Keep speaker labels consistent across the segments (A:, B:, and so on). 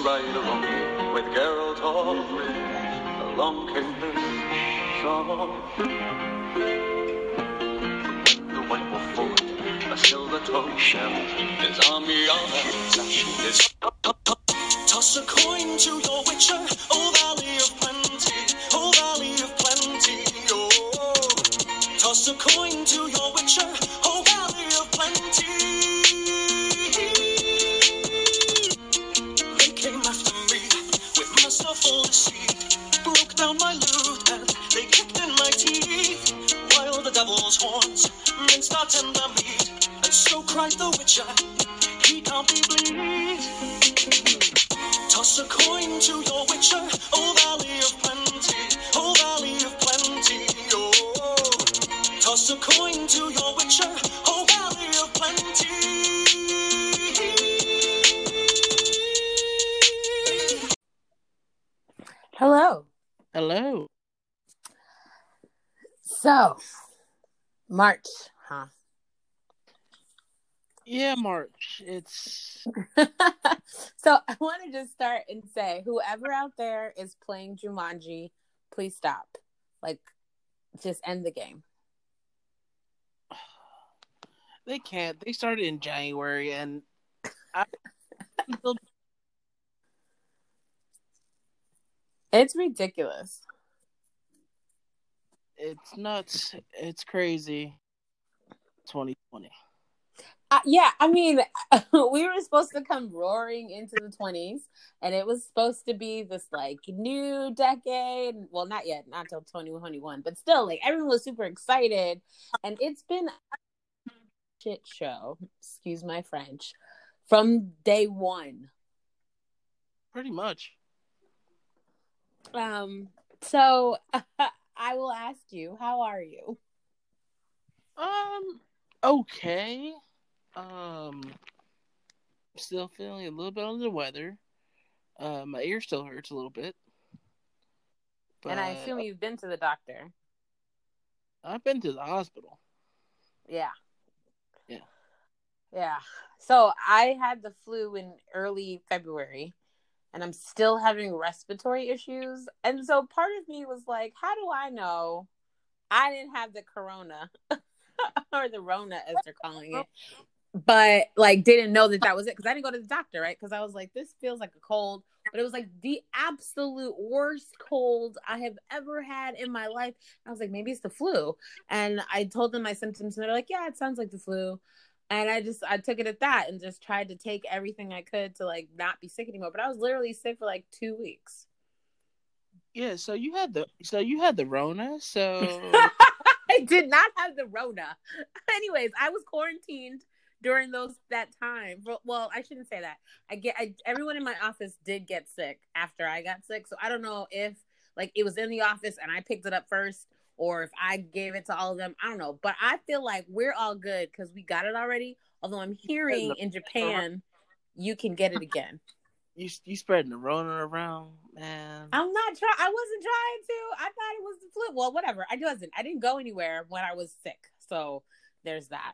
A: ride along with Geralt of Rivia along came the song. When the White Wolf fought a silver-tongued shell, his army all had his toss a coin to your witcher, oh valley of plenty, oh valley of plenty, oh. Toss a coin to your witcher, oh valley of plenty. They came after me with merciful deceit, broke down my loot and they kicked in my teeth, while the devil's horns minced our tender meat, and so cried the witcher, he can't be bleed. Toss a coin to your witcher, oh valley of plenty, oh valley of plenty, oh. Toss a coin to your witcher, oh valley of plenty.
B: Hello.
C: Hello.
B: So, March, huh?
C: Yeah, March. It's
B: So I want to just start and say, whoever out there is playing Jumanji, please stop. Like, just end the game.
C: they can't. They started in January, and
B: It's ridiculous.
C: it's nuts. It's crazy. 2020.
B: Yeah, I mean, we were supposed to come roaring into the 20s, and it was supposed to be this, like, new decade. Well, not yet, not till 2021, but still, like, everyone was super excited, and it's been a shit show, excuse my French, from day one.
C: Pretty much.
B: So, I will ask you, how are you?
C: Okay. Still feeling a little bit under the weather. My ear still hurts a little bit. But
B: And I assume you've been to the doctor.
C: I've been to the hospital.
B: Yeah.
C: Yeah.
B: Yeah. So I had the flu in early February, and I'm still having respiratory issues. And so part of me was like, how do I know I didn't have the corona or the Rona, as they're calling it? But, like, didn't know that was it, because I didn't go to the doctor, right? Because I was like, this feels like a cold, but it was like the absolute worst cold I have ever had in my life. I was like, maybe it's the flu. And I told them my symptoms, and they're like, yeah, it sounds like the flu. And I took it at that and just tried to take everything I could to, like, not be sick anymore. But I was literally sick for like 2 weeks.
C: Yeah, so you had the Rona, so
B: I did not have the Rona. Anyways, I was quarantined during that time. Well, I shouldn't say that. Everyone in my office did get sick after I got sick. So I don't know if, like, it was in the office and I picked it up first, or if I gave it to all of them. I don't know. But I feel like we're all good because we got it already. Although I'm hearing in Japan, you can get it again.
C: You spreading the Rona around, man.
B: I wasn't trying to. I thought it was the flu. Well, whatever. I didn't go anywhere when I was sick. So there's that.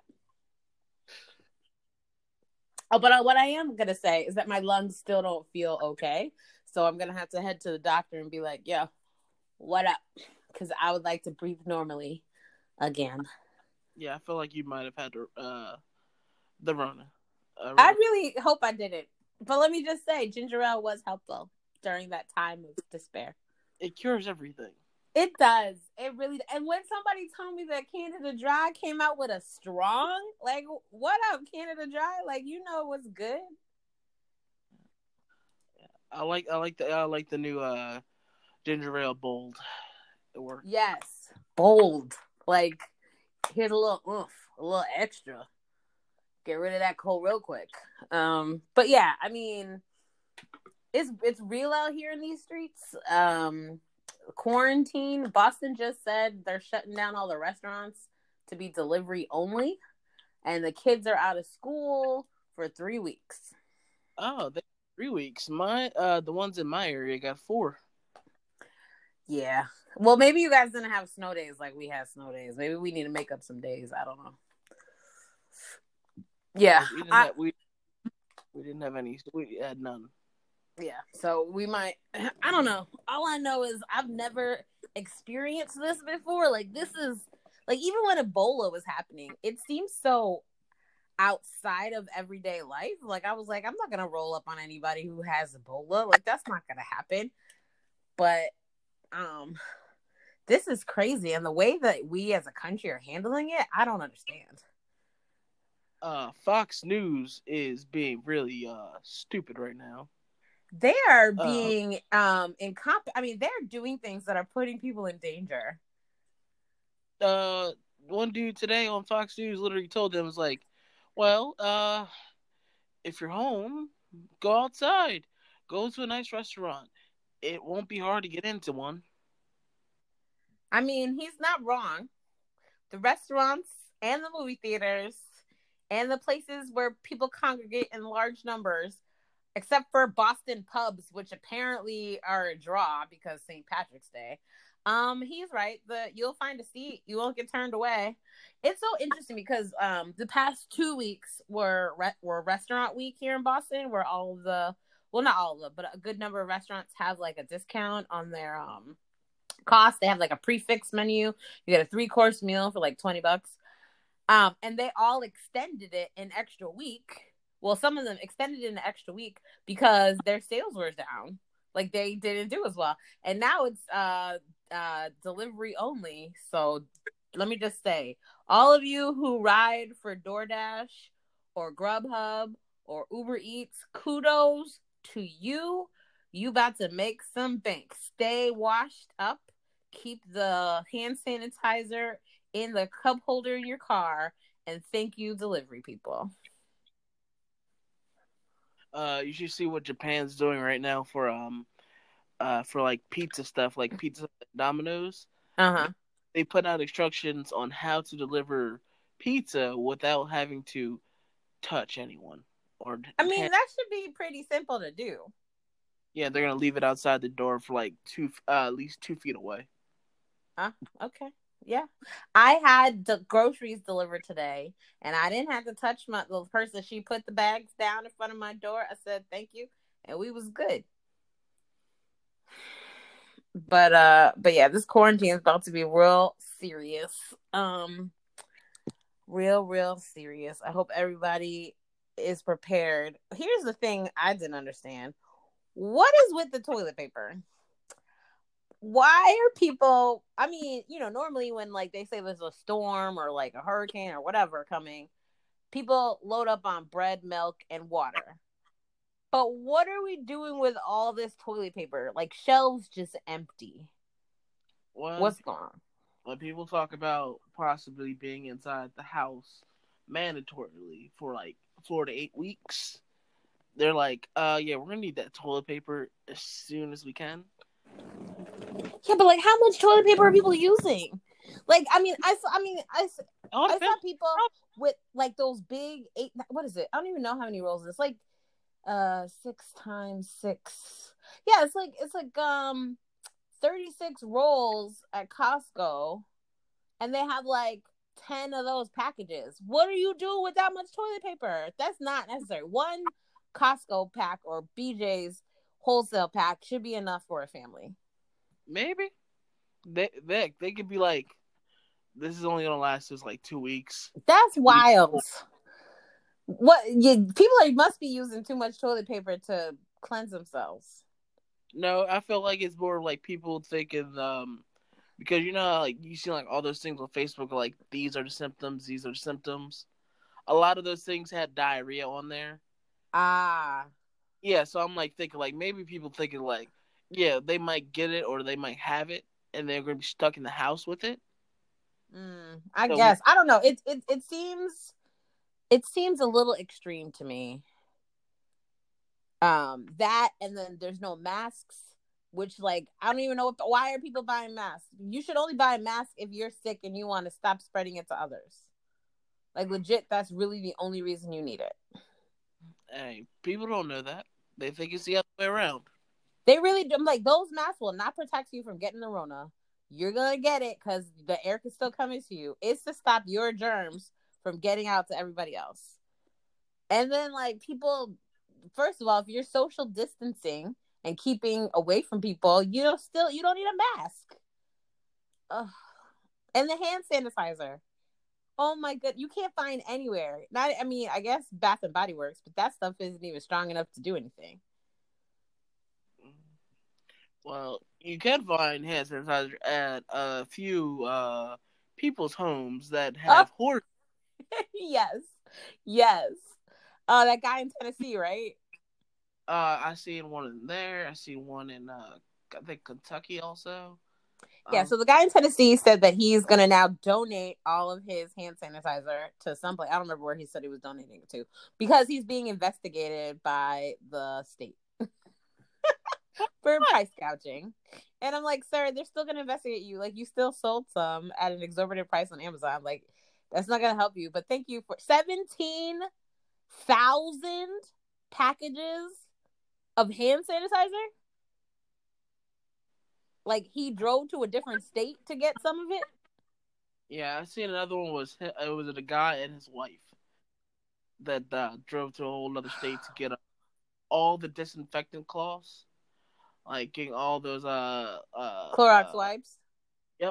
B: Oh, but what I am going to say is that my lungs still don't feel okay. So I'm going to have to head to the doctor and be like, yo, what up? Because I would like to breathe normally again.
C: Yeah, I feel like you might have had the Rona.
B: I really hope I didn't. But let me just say, ginger ale was helpful during that time of despair.
C: It cures everything.
B: It does. It really. And when somebody told me that Canada Dry came out with a strong, like, what up, Canada Dry? Like, you know what's good.
C: I like the new ginger ale bold. It works.
B: Yes, bold. Like, here's a little extra. Get rid of that cold real quick. But yeah, I mean, it's real out here in these streets. Quarantine. Boston just said they're shutting down all the restaurants to be delivery only, and the kids are out of school for 3 weeks.
C: Oh, 3 weeks. The ones in my area got 4.
B: Yeah. Well, maybe you guys didn't have snow days like we had snow days. Maybe we need to make up some days. I don't know. Yeah.
C: We didn't have any. We had none.
B: Yeah, so we might. I don't know. All I know is I've never experienced this before. Like this is like even when Ebola was happening, it seems so outside of everyday life. Like I was like, I'm not gonna roll up on anybody who has Ebola. Like that's not gonna happen. But um, this is crazy, and the way that we as a country are handling it, I don't understand.
C: Fox News is being really stupid right now.
B: They are
C: Uh,
B: being I mean, they're doing things that are putting people in danger.
C: uh, one dude today on Fox News literally told them, was like, well, if you're home, go outside, go to a nice restaurant. It won't be hard to get into one.
B: I mean, he's not wrong. The restaurants and the movie theaters and the places where people congregate in large numbers, except for Boston pubs, which apparently are a draw because St. Patrick's Day. He's right. You'll find a seat. You won't get turned away. It's so interesting because the past 2 weeks were restaurant week here in Boston, where all of the well, not all of them, but a good number of restaurants have like a discount on their cost. They have like a prefix menu. You get a 3-course meal for like $20. And they all extended it an extra week. Well, some of them extended it an extra week because their sales were down. Like they didn't do as well. And now it's delivery only. So let me just say, all of you who ride for DoorDash or Grubhub or Uber Eats, kudos to you. You about to make some bank. Stay washed up. Keep the hand sanitizer in the cup holder in your car, and thank you, delivery people.
C: You should see what Japan's doing right now for like pizza stuff, like Pizza Hut and Domino's.
B: Uh-huh.
C: They put out instructions on how to deliver pizza without having to touch anyone or
B: I mean, that should be pretty simple to do.
C: yeah, they're gonna leave it outside the door for like at least 2 feet away.
B: Okay. Yeah. I had the groceries delivered today, and I didn't have to touch the person. She put the bags down in front of my door. I said thank you, and we was good. But yeah, this quarantine is about to be real serious. Real serious. I hope everybody is prepared. Here's the thing I didn't understand. What is with the toilet paper? Why are people, I mean, normally when like they say there's a storm or like a hurricane or whatever coming, people load up on bread, milk, and water. But what are we doing with all this toilet paper? Like shelves just empty.
C: When
B: What's going on?
C: when people talk about possibly being inside the house mandatorily for like 4 to 8 weeks, they're like, yeah, we're gonna need that toilet paper as soon as we can.
B: Yeah, but like, how much toilet paper are people using? Like, I saw people with like those big eight. What is it? I don't even know how many rolls it's like. 6 times 6. Yeah, it's like 36 rolls at Costco, and they have like 10 of those packages. What are you doing with that much toilet paper? That's not necessary. One Costco pack or BJ's wholesale pack should be enough for a family.
C: Maybe they could be like, this is only gonna last us like 2 weeks.
B: That's wild. People must be using too much toilet paper to cleanse themselves.
C: No, I feel like it's more like people thinking, because like you see like all those things on Facebook, like these are the symptoms, these are the symptoms. A lot of those things had diarrhea on there.
B: Ah.
C: Yeah, so I'm like thinking like maybe people thinking like, yeah, they might get it or they might have it, and they're gonna be stuck in the house with it.
B: I guess I don't know. It seems a little extreme to me. That, and then there's no masks, which like I don't even know why are people buying masks. You should only buy a mask if you're sick and you want to stop spreading it to others. Like legit, that's really the only reason you need it.
C: Hey, people don't know that. They think it's the other way around.
B: They really do. Like, those masks will not protect you from getting the Rona. You're gonna get it because the air can still come into you. It's to stop your germs from getting out to everybody else. And then like people first of all, if you're social distancing and keeping away from people, you don't need a mask. Ugh. And the hand sanitizer. Oh my god, you can't find anywhere. Not, I mean, I guess Bath and Body Works, but that stuff isn't even strong enough to do anything.
C: Well, you can find hand sanitizer at a few people's homes that
B: Oh,
C: have horse.
B: yes, yes. That guy in Tennessee, right?
C: I seen one in there. I seen one in I think Kentucky also.
B: Yeah. So the guy in Tennessee said that he's gonna now donate all of his hand sanitizer to some place. I don't remember where he said he was donating it to, because he's being investigated by the state for price gouging. And I'm like, sir, they're still gonna investigate you. Like, you still sold some at an exorbitant price on Amazon. Like, that's not gonna help you. But thank you for 17,000 packages of hand sanitizer. Like, he drove to a different state to get some of it.
C: Yeah, I seen another one it was a guy and his wife that drove to a whole other state to get all the disinfectant cloths, like getting all those
B: Clorox wipes.
C: Yep.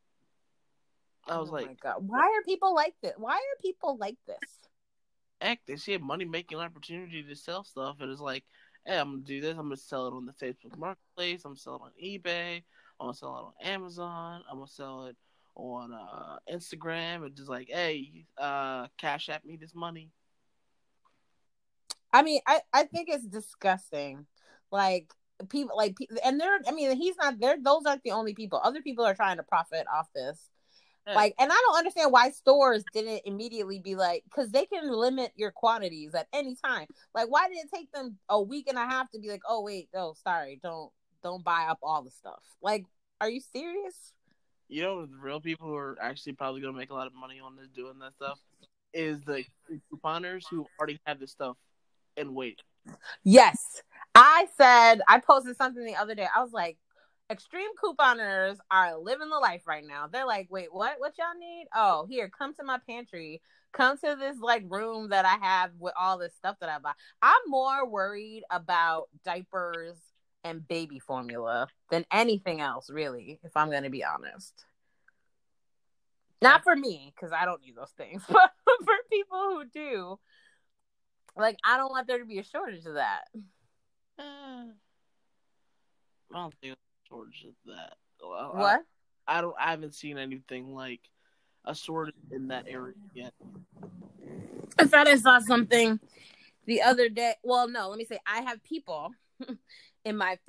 C: I was
B: oh
C: like,
B: my god, why are people like this? Why are people like this?
C: heck, they see a money making opportunity to sell stuff, and it's like, hey, I'm gonna do this. I'm gonna sell it on the Facebook Marketplace. I'm gonna sell it on eBay. I'm gonna sell it on Amazon. I'm gonna sell it on Instagram. And just like, hey, cash at me this money.
B: I mean, I think it's disgusting. Like, people, and they're, I mean, he's not there. Those aren't the only people. Other people are trying to profit off this.
C: Hey.
B: Like, and I don't understand why stores didn't immediately be like, because they can limit your quantities at any time. Like, why did it take them a week and a half to be like, oh wait, no, sorry, don't buy up all the stuff. Like, are you serious?
C: You know, the real people who are actually probably gonna make a lot of money on this doing that stuff is the couponers who already have this stuff and wait.
B: Yes. I posted something the other day. I was like, extreme couponers are living the life right now. They're like, wait, what y'all need? Oh, here, come to my pantry. Come to this like room that I have with all this stuff that I buy. I'm more worried about diapers and baby formula than anything else, really, if I'm going to be honest. Not for me, because I don't need those things, but for people who do. Like, I don't want there to be a shortage of that.
C: I don't think there's a shortage of that.
B: What?
C: I haven't seen anything like a shortage in that area yet.
B: I thought I saw something the other day. Well, no, let me say, I have people in my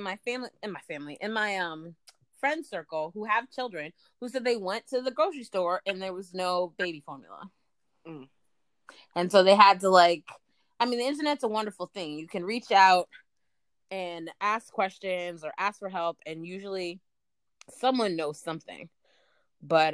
B: friend circle who have children who said they went to the grocery store and there was no baby formula.
C: Mm.
B: And so they had to, like, I mean, the internet's a wonderful thing. You can reach out and ask questions or ask for help, and usually someone knows something. But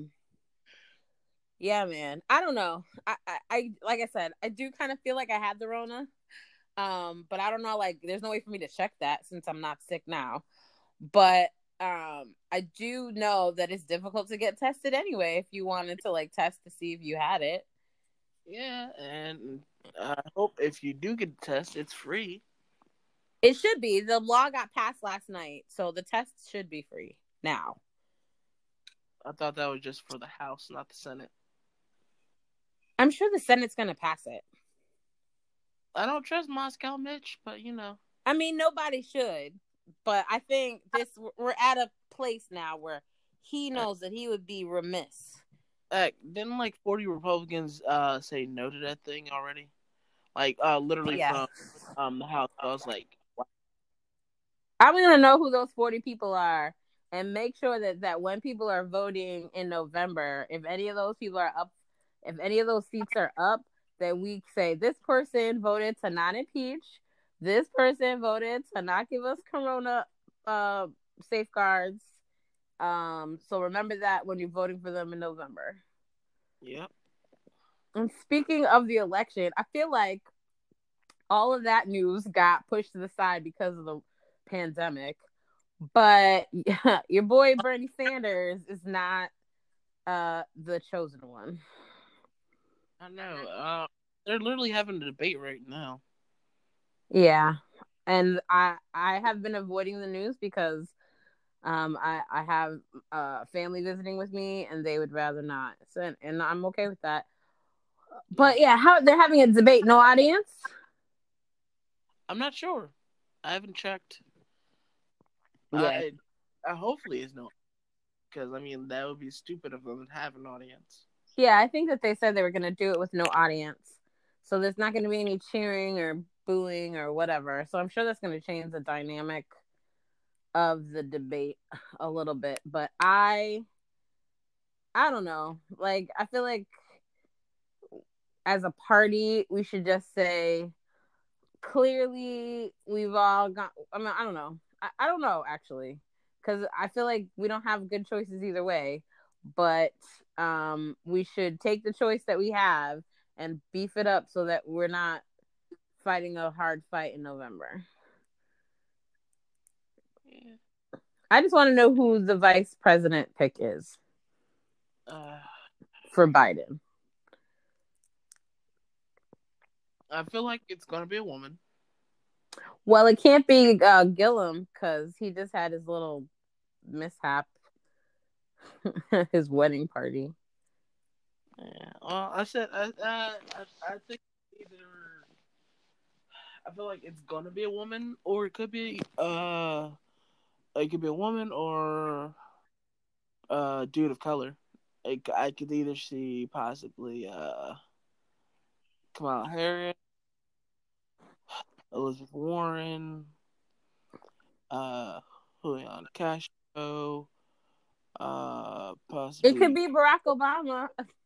B: yeah, man, I don't know. I like I said, I do kind of feel like I had the Rona. But I don't know, like, there's no way for me to check that since I'm not sick now. But I do know that it's difficult to get tested anyway if you wanted to, like, test to see if you had it.
C: Yeah, and I hope if you do get the test, it's free.
B: It should be. The law got passed last night, so the test should be free now.
C: I thought that was just for the House, not the Senate.
B: I'm sure the Senate's going to pass it.
C: I don't trust Moscow Mitch, but you know.
B: I mean, nobody should. But I think we're at a place now where he knows that he would be remiss.
C: Didn't like 40 Republicans say no to that thing already? Like literally from the House. I was like, wow.
B: I'm gonna know who those 40 people are and make sure that when people are voting in November, if any of those people are up, if any of those seats are up, then we say this person voted to not impeach, this person voted to not give us corona safeguards. So remember that when you're voting for them in November.
C: Yep.
B: And speaking of the election, I feel like all of that news got pushed to the side because of the pandemic. But your boy Bernie Sanders is not the chosen one.
C: I know. They're literally having a debate right now.
B: Yeah. And I have been avoiding the news because I have family visiting with me and they would rather not. So, and I'm okay with that.
C: Yeah.
B: But yeah, how they're having a debate, no audience?
C: I'm not sure. I haven't checked.
B: Yeah.
C: Hopefully it's no, because I mean that would be stupid of them to have an audience.
B: Yeah, I think that they said they were going to do it with no audience. So there's not going to be any cheering or booing or whatever. So I'm sure that's going to change the dynamic of the debate a little bit. But I don't know. Like I feel like as a party, we should just say clearly we've all got. I mean, I don't know. I don't know actually, because I feel like we don't have good choices either way. But we should take the choice that we have and beef it up so that we're not fighting a hard fight in November.
C: Yeah.
B: I just want to know who the vice president pick is
C: Uh,
B: for Biden.
C: I feel like it's gonna be a woman.
B: Well, it can't be Gillum because he just had his little mishap, his wedding party.
C: Yeah. Well, I think either. I feel like it's gonna be a woman, or it could be a woman or a dude of color. I could either see possibly Kamala Harris, Elizabeth Warren, uh, Julian Castro,
B: It could
C: possibly
B: be Barack Obama.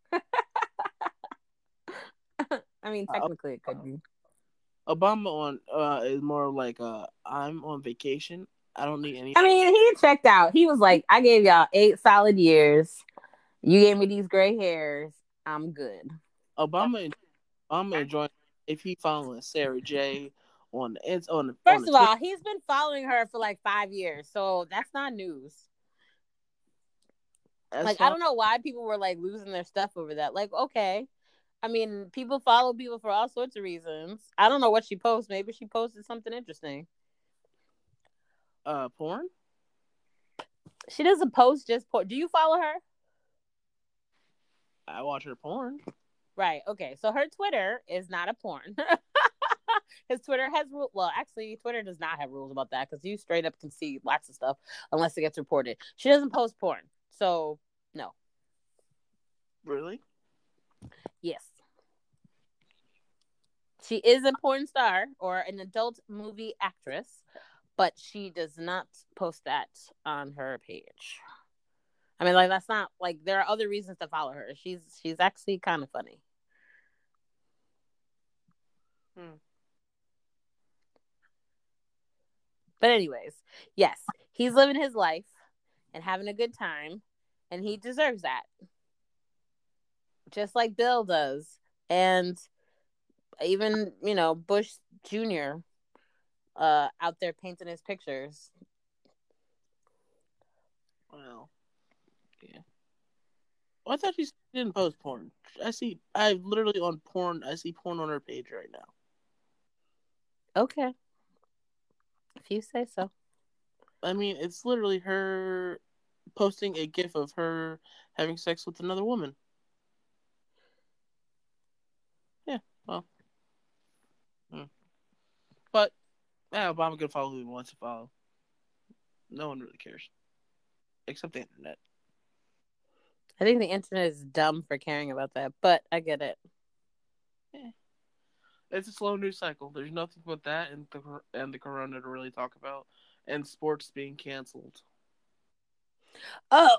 B: I mean,
C: uh,
B: technically, it could be.
C: Obama on is more like I'm on vacation. I don't need any.
B: I mean, he checked out. He was like, "I gave y'all 8 solid years. You gave me these gray hairs. I'm good."
C: Obama Obama enjoying if he following Sarah J on
B: First
C: the
B: of
C: Twitter.
B: all, he's been following her for like 5 years, so that's not news.
C: That's
B: Like, I
C: fine.
B: don't know why people were like losing their stuff over that. Like, okay, I mean, people follow people for all sorts of reasons. I don't know what she posts. Maybe she posted something interesting.
C: Porn.
B: She doesn't post just porn. Do you follow her?
C: I watch her porn.
B: Right. Okay. So her Twitter is not a porn. His Twitter has rules. Well, actually, Twitter does not have rules about that because you straight up can see lots of stuff unless it gets reported. She doesn't post porn. So, no.
C: Really?
B: Yes. She is a porn star or an adult movie actress, but she does not post that on her page. I mean, like that's not like there are other reasons to follow her. She's actually kind of funny.
C: Hmm.
B: But anyways, yes, he's living his life and having a good time, and he deserves that, just like Bill does, and even Bush Jr. Out there painting his pictures.
C: Well, yeah. Well, I thought she didn't post porn. I literally on porn. I see porn on her page right now.
B: Okay, if you say so.
C: I mean, it's literally her posting a gif of her having sex with another woman. Yeah, well, hmm. But Obama can follow who he wants to follow. No one really cares, except the internet.
B: I think the internet is dumb for caring about that, but I get it.
C: Yeah. It's a slow news cycle. There's nothing but that and the corona to really talk about, and sports being canceled.
B: Oh,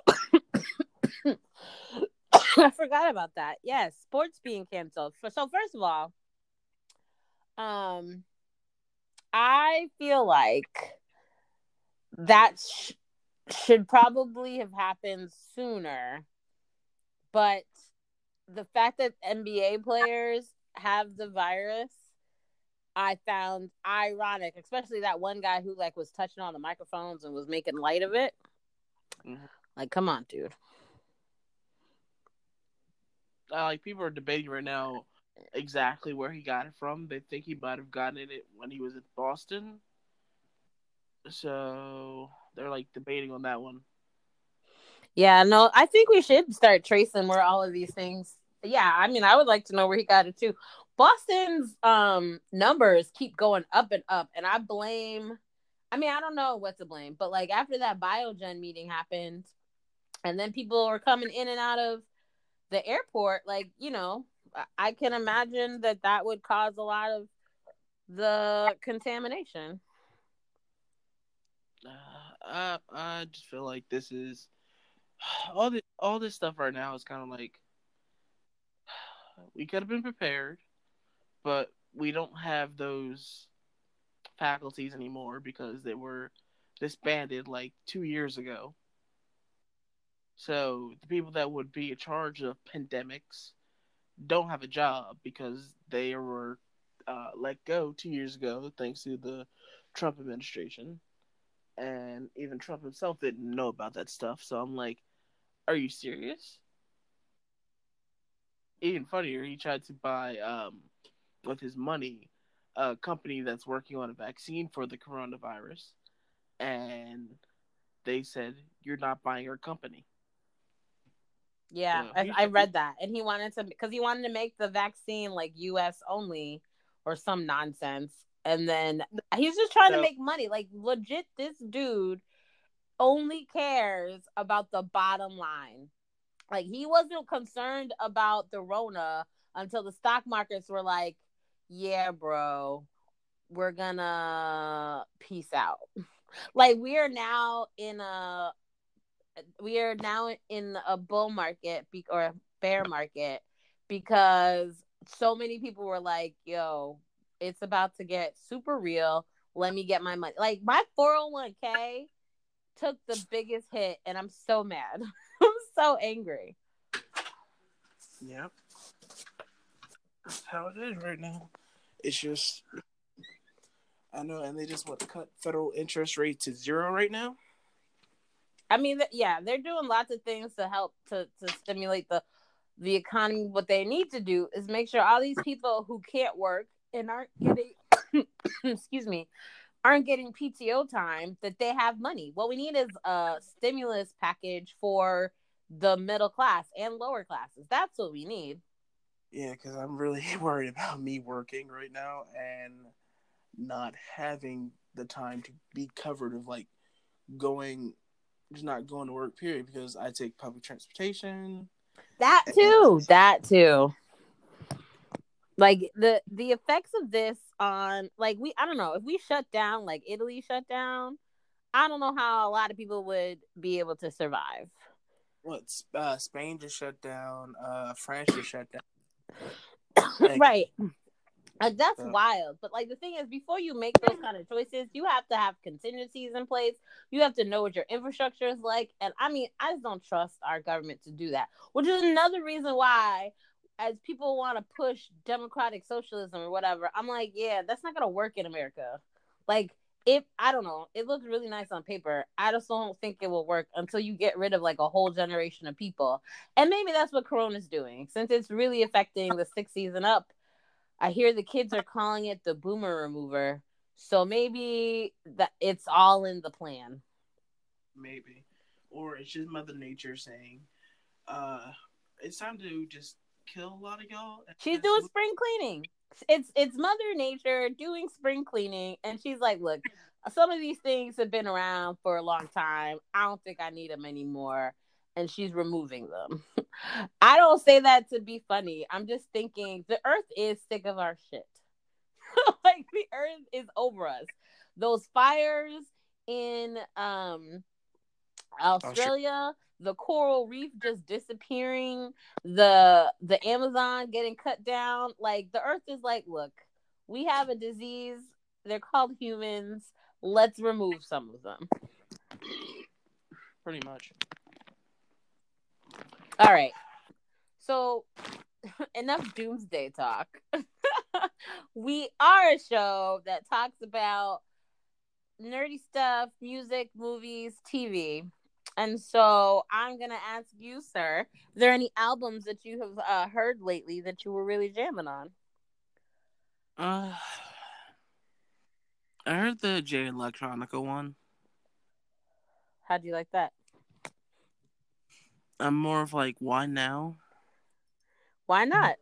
B: I forgot about that. Yes, sports being canceled. So first of all, um, I feel like that should probably have happened sooner, but the fact that NBA players have the virus, I found ironic, especially that one guy who like was touching on the microphones and was making light of it.
C: Mm-hmm.
B: Like, come on, dude.
C: Like people are debating right now exactly where he got it from. They think he might have gotten it when he was in Boston. So they're like debating on that one.
B: Yeah, no, I think we should start tracing where all of these things. Yeah, I mean, I would like to know where he got it too. Boston's numbers keep going up and up, and I blame. I mean, I don't know what to blame, but like after that Biogen meeting happened, and then people were coming in and out of the airport, like I can imagine that would cause a lot of the contamination.
C: I just feel like this is all this stuff right now is kind of like we could have been prepared, but we don't have those faculties anymore because they were disbanded like 2 years ago. So the people that would be in charge of pandemics don't have a job because they were let go 2 years ago thanks to the Trump administration. And even Trump himself didn't know about that stuff. So I'm like, are you serious? Even funnier, he tried to buy, with his money, a company that's working on a vaccine for the coronavirus. And they said, you're not buying our company.
B: Yeah,
C: So
B: I read that, and he wanted to because he wanted to make the vaccine like U.S. only or some nonsense, and then he's just trying to
C: so
B: make money. Like legit, this dude only cares about the bottom line. Like he wasn't concerned about the Rona until the stock markets were like, "Yeah, bro, we're gonna peace out." Like we are now in a bull market or bear market because so many people were like, yo, it's about to get super real. Let me get my money. Like my 401k took the biggest hit and I'm so mad. I'm so angry.
C: yeah, that's how it is right now. It's just I know, and they just want to cut federal interest rate to zero right now.
B: I mean, yeah, they're doing lots of things to help to stimulate the economy. What they need to do is make sure all these people who can't work and aren't getting excuse me, aren't getting PTO time, that they have money. What we need is a stimulus package for the middle class and lower classes. That's what we need.
C: Yeah, because I'm really worried about me working right now and not having the time to be covered of like going, just not going to work. Period. Because I take public transportation.
B: That
C: And
B: too. That too. Like the effects of this on like I don't know, if we shut down like Italy shut down, I don't know how a lot of people would be able to survive.
C: what? Spain just shut down. France just shut down. Like,
B: Right. That's
C: so,
B: wild. But like the thing is, before you make those kind of choices, you have to have contingencies in place. You have to know what your infrastructure is like. And I mean, I just don't trust our government to do that. Which is another reason why, as people want to push democratic socialism or whatever, I'm like, yeah, that's not gonna work in America. Like if I don't know, it looks really nice on paper. I just don't think it will work until you get rid of like a whole generation of people. And maybe that's what Corona's doing, since it's really affecting the 60s and up. I hear the kids are calling it the boomer remover. So maybe that it's all in the plan.
C: maybe, or it's just Mother Nature saying, uh, it's time to just kill a lot of y'all. And
B: She's
C: just
B: doing spring cleaning. It's Mother Nature doing spring cleaning, and she's like, "Look, some of these things have been around for a long time. I don't think I need them anymore." And she's removing them. I don't say that to be funny. I'm just thinking the earth is sick of our shit. Like the earth is over us. Those fires in Australia, the coral reef just disappearing, the Amazon getting cut down. Like the earth is like, look, we have a disease. They're called humans. Let's remove some of them.
C: pretty much.
B: All right. So enough doomsday talk. We are a show that talks about nerdy stuff, music, movies, TV. And so I'm gonna ask you, sir, are there any albums that you have heard lately that you were really jamming on?
C: Uh, I heard the Jay Electronica one.
B: How do you like that?
C: I'm more of like, why now?
B: Why not?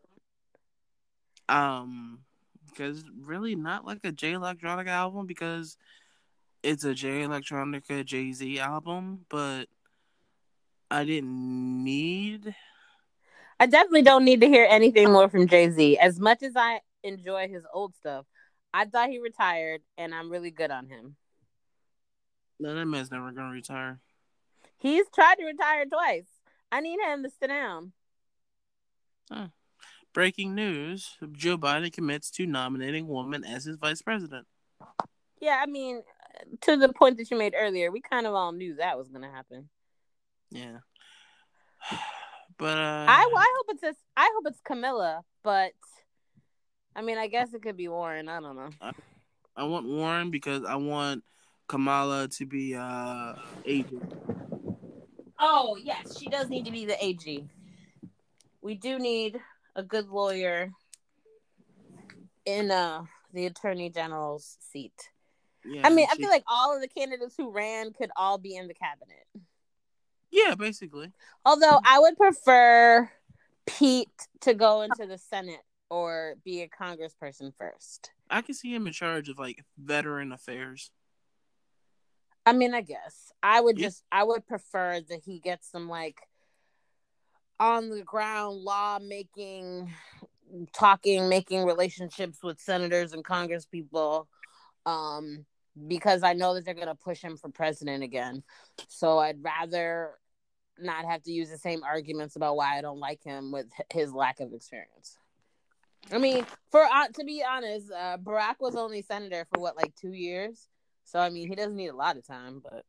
C: Um, because really not like a Jay Electronica album because it's a Jay Electronica Jay-Z album, but I didn't need.
B: I definitely don't need to hear anything more from Jay-Z. As much as I enjoy his old stuff, I thought he retired, and I'm really good on him.
C: No, that man's never gonna retire.
B: He's tried to retire twice. I need him to sit down.
C: Huh. Breaking news: Joe Biden commits to nominating woman as his vice president.
B: Yeah, I mean, to the point that you made earlier, we kind of all knew that was going to happen.
C: Yeah, but
B: I hope it's Camilla, but I mean, I guess it could be Warren. I don't know.
C: I want Warren because I want Kamala to be agent.
B: Oh yes, she does need to be the AG. We do need a good lawyer in the attorney general's seat.
C: Yeah,
B: I mean, I feel like all of the candidates who ran could all be in the cabinet.
C: Yeah, basically.
B: Although I would prefer Pete to go into the Senate or be a congressperson first.
C: I can see him in charge of like veteran affairs.
B: I mean, I guess I would prefer that he gets some like on the ground law making, making relationships with senators and congresspeople. Because I know that they're going to push him for president again. So I'd rather not have to use the same arguments about why I don't like him with his lack of experience. I mean, to be honest, Barack was only senator for like 2 years. So, I mean, he doesn't need a lot of time, but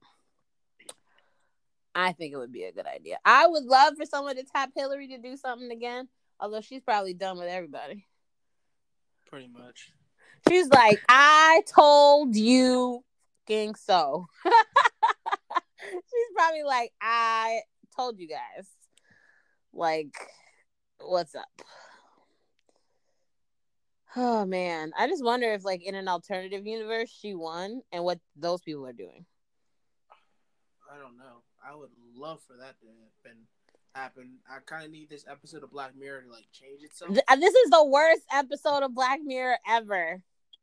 B: I think it would be a good idea. I would love for someone to tap Hillary to do something again, although she's probably done with everybody.
C: Pretty much.
B: She's like, I told you fucking so. She's probably like, I told you guys. Like, what's up? Oh, man. I just wonder if, like, in an alternative universe, she won and what those people are doing.
C: I don't know. I would love for that to happen. I kind of need this episode of Black Mirror to, like, change itself.
B: This is the worst episode of Black Mirror ever.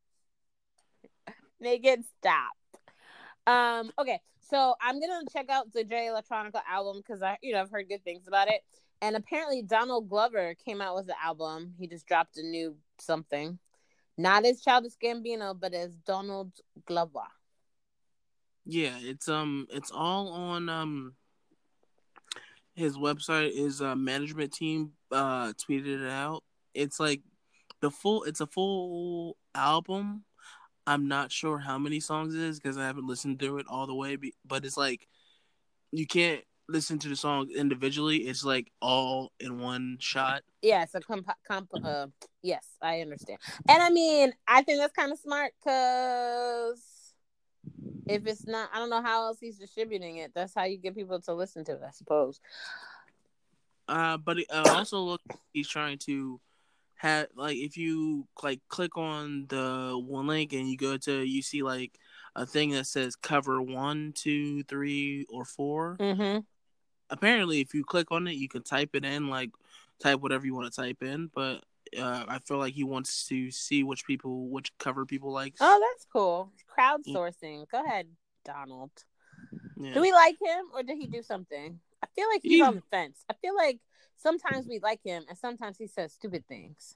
B: Make it stop. Okay, so I'm gonna check out the Jay Electronica album because I've heard good things about it. And apparently Donald Glover came out with the album. He just dropped a new something, not as Childish Gambino, but as Donald Glover.
C: Yeah, it's all on his website. His management team tweeted it out. It's like it's a full album. I'm not sure how many songs it is because I haven't listened through it all the way. But it's like you can't listen to the songs individually. It's like all in one shot.
B: Yeah, it's a yes, I understand. And I mean, I think that's kind of smart because if it's not, I don't know how else he's distributing it. That's how you get people to listen to it, I suppose.
C: But it also look he's trying to have like if you like click on the one link and you see like a thing that says cover 1, 2, 3, or 4.
B: Mm-hmm.
C: Apparently, if you click on it, you can type it in, like type whatever you want to type in. But I feel like he wants to see which cover people like.
B: Oh, that's cool. Crowdsourcing. Go ahead, Donald.
C: Yeah.
B: Do we like him or did he do something? I feel like he's on the fence. I feel like sometimes we like him and sometimes he says stupid things.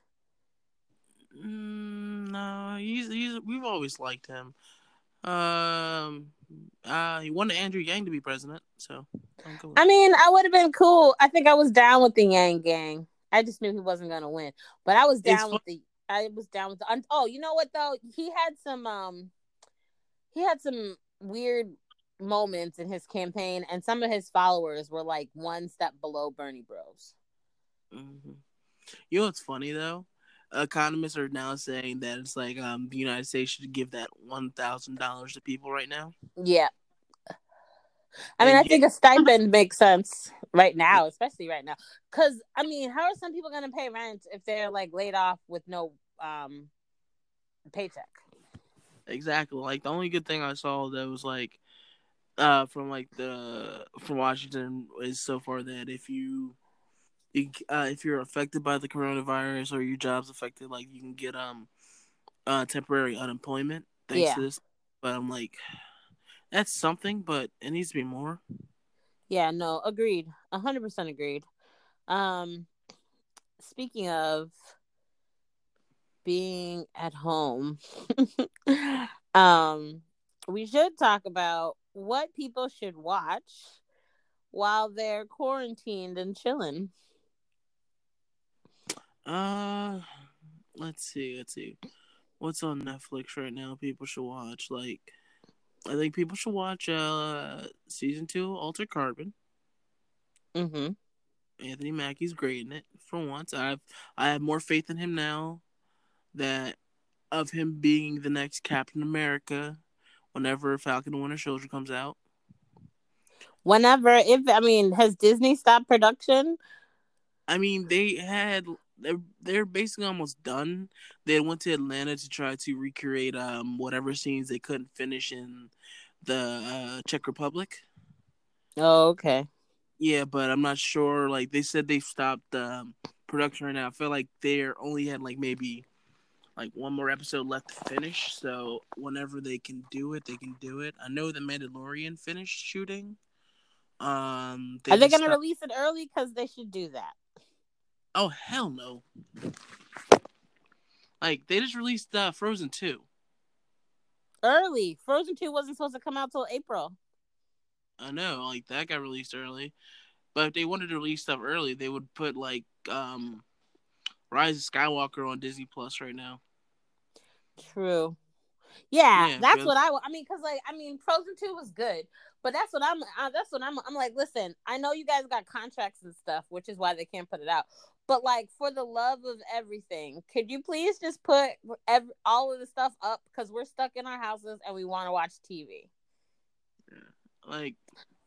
C: No, he's we've always liked him. He wanted Andrew Yang to be president, so I'm cool.
B: I mean, I would have been cool. I think I was down with the Yang gang. I just knew he wasn't gonna win, but I was down with the. Oh, you know what though? He had some weird moments in his campaign, and some of his followers were like one step below Bernie Bros.
C: Mm-hmm. You know what's funny though? Economists are now saying that it's like the United States should give that $1,000 to people right now.
B: Yeah. I mean,
C: And
B: I
C: yeah,
B: think a stipend makes sense right now, especially right now. Because, I mean, how are some people going to pay rent if they're like laid off with no um, paycheck?
C: exactly. Like the only good thing I saw that was like from like the from Washington is so far that if you're affected by the coronavirus or your job's affected, like you can get temporary unemployment thanks to
B: Yeah.
C: this. But I'm like, that's something, but it needs to be more.
B: Yeah, no, agreed. 100% agreed. Um, Speaking of being at home, um, we should talk about what people should watch while they're quarantined and chilling.
C: Uh, let's see. What's on Netflix right now? People should watch. Like, I think people should watch season 2 Altered Carbon.
B: Mm-hmm.
C: Anthony Mackie's great in it. For once, I have more faith in him now that of him being the next Captain America whenever Falcon and Winter Soldier comes out.
B: Whenever, if I mean, has Disney stopped production?
C: I mean, they're basically almost done. They went to Atlanta to try to recreate whatever scenes they couldn't finish in the Czech Republic.
B: Oh, okay.
C: Yeah, but I'm not sure. Like they said, they've stopped production right now. I feel like they're only had like maybe like one more episode left to finish. So whenever they can do it, they can do it. I know the Mandalorian finished shooting.
B: Are
C: They
B: they
C: just
B: gonna
C: stopped.
B: release it early? Because they should do that
C: Oh hell no! Like they just released Frozen 2.
B: early. Frozen 2 wasn't supposed to come out till April.
C: I know, like that got released early. But if they wanted to release stuff early, they would put like Rise of Skywalker on Disney Plus right now.
B: True. Yeah,
C: Yeah,
B: that's
C: but
B: what I mean. Because like, I mean, Frozen 2 was good, but I'm like, listen, I know you guys got contracts and stuff, which is why they can't put it out. But like, for the love of everything, could you please just put all of the stuff up, because we're stuck in our houses and we want to watch TV.
C: like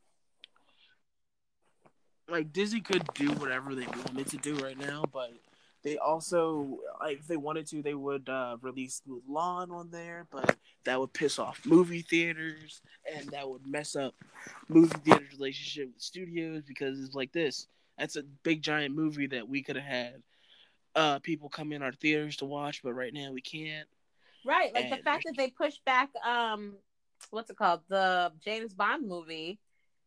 C: Disney could do whatever they wanted to do right now, but they also, like, if they wanted to, they would release Mulan on there, but that would piss off movie theaters and that would mess up movie theaters' relationship with studios, because it's like this. That's a big giant movie that we could have had people come in our theaters to watch, but right now we can't.
B: Right, like the
C: And
B: fact that they pushed back what's it called, the James Bond movie,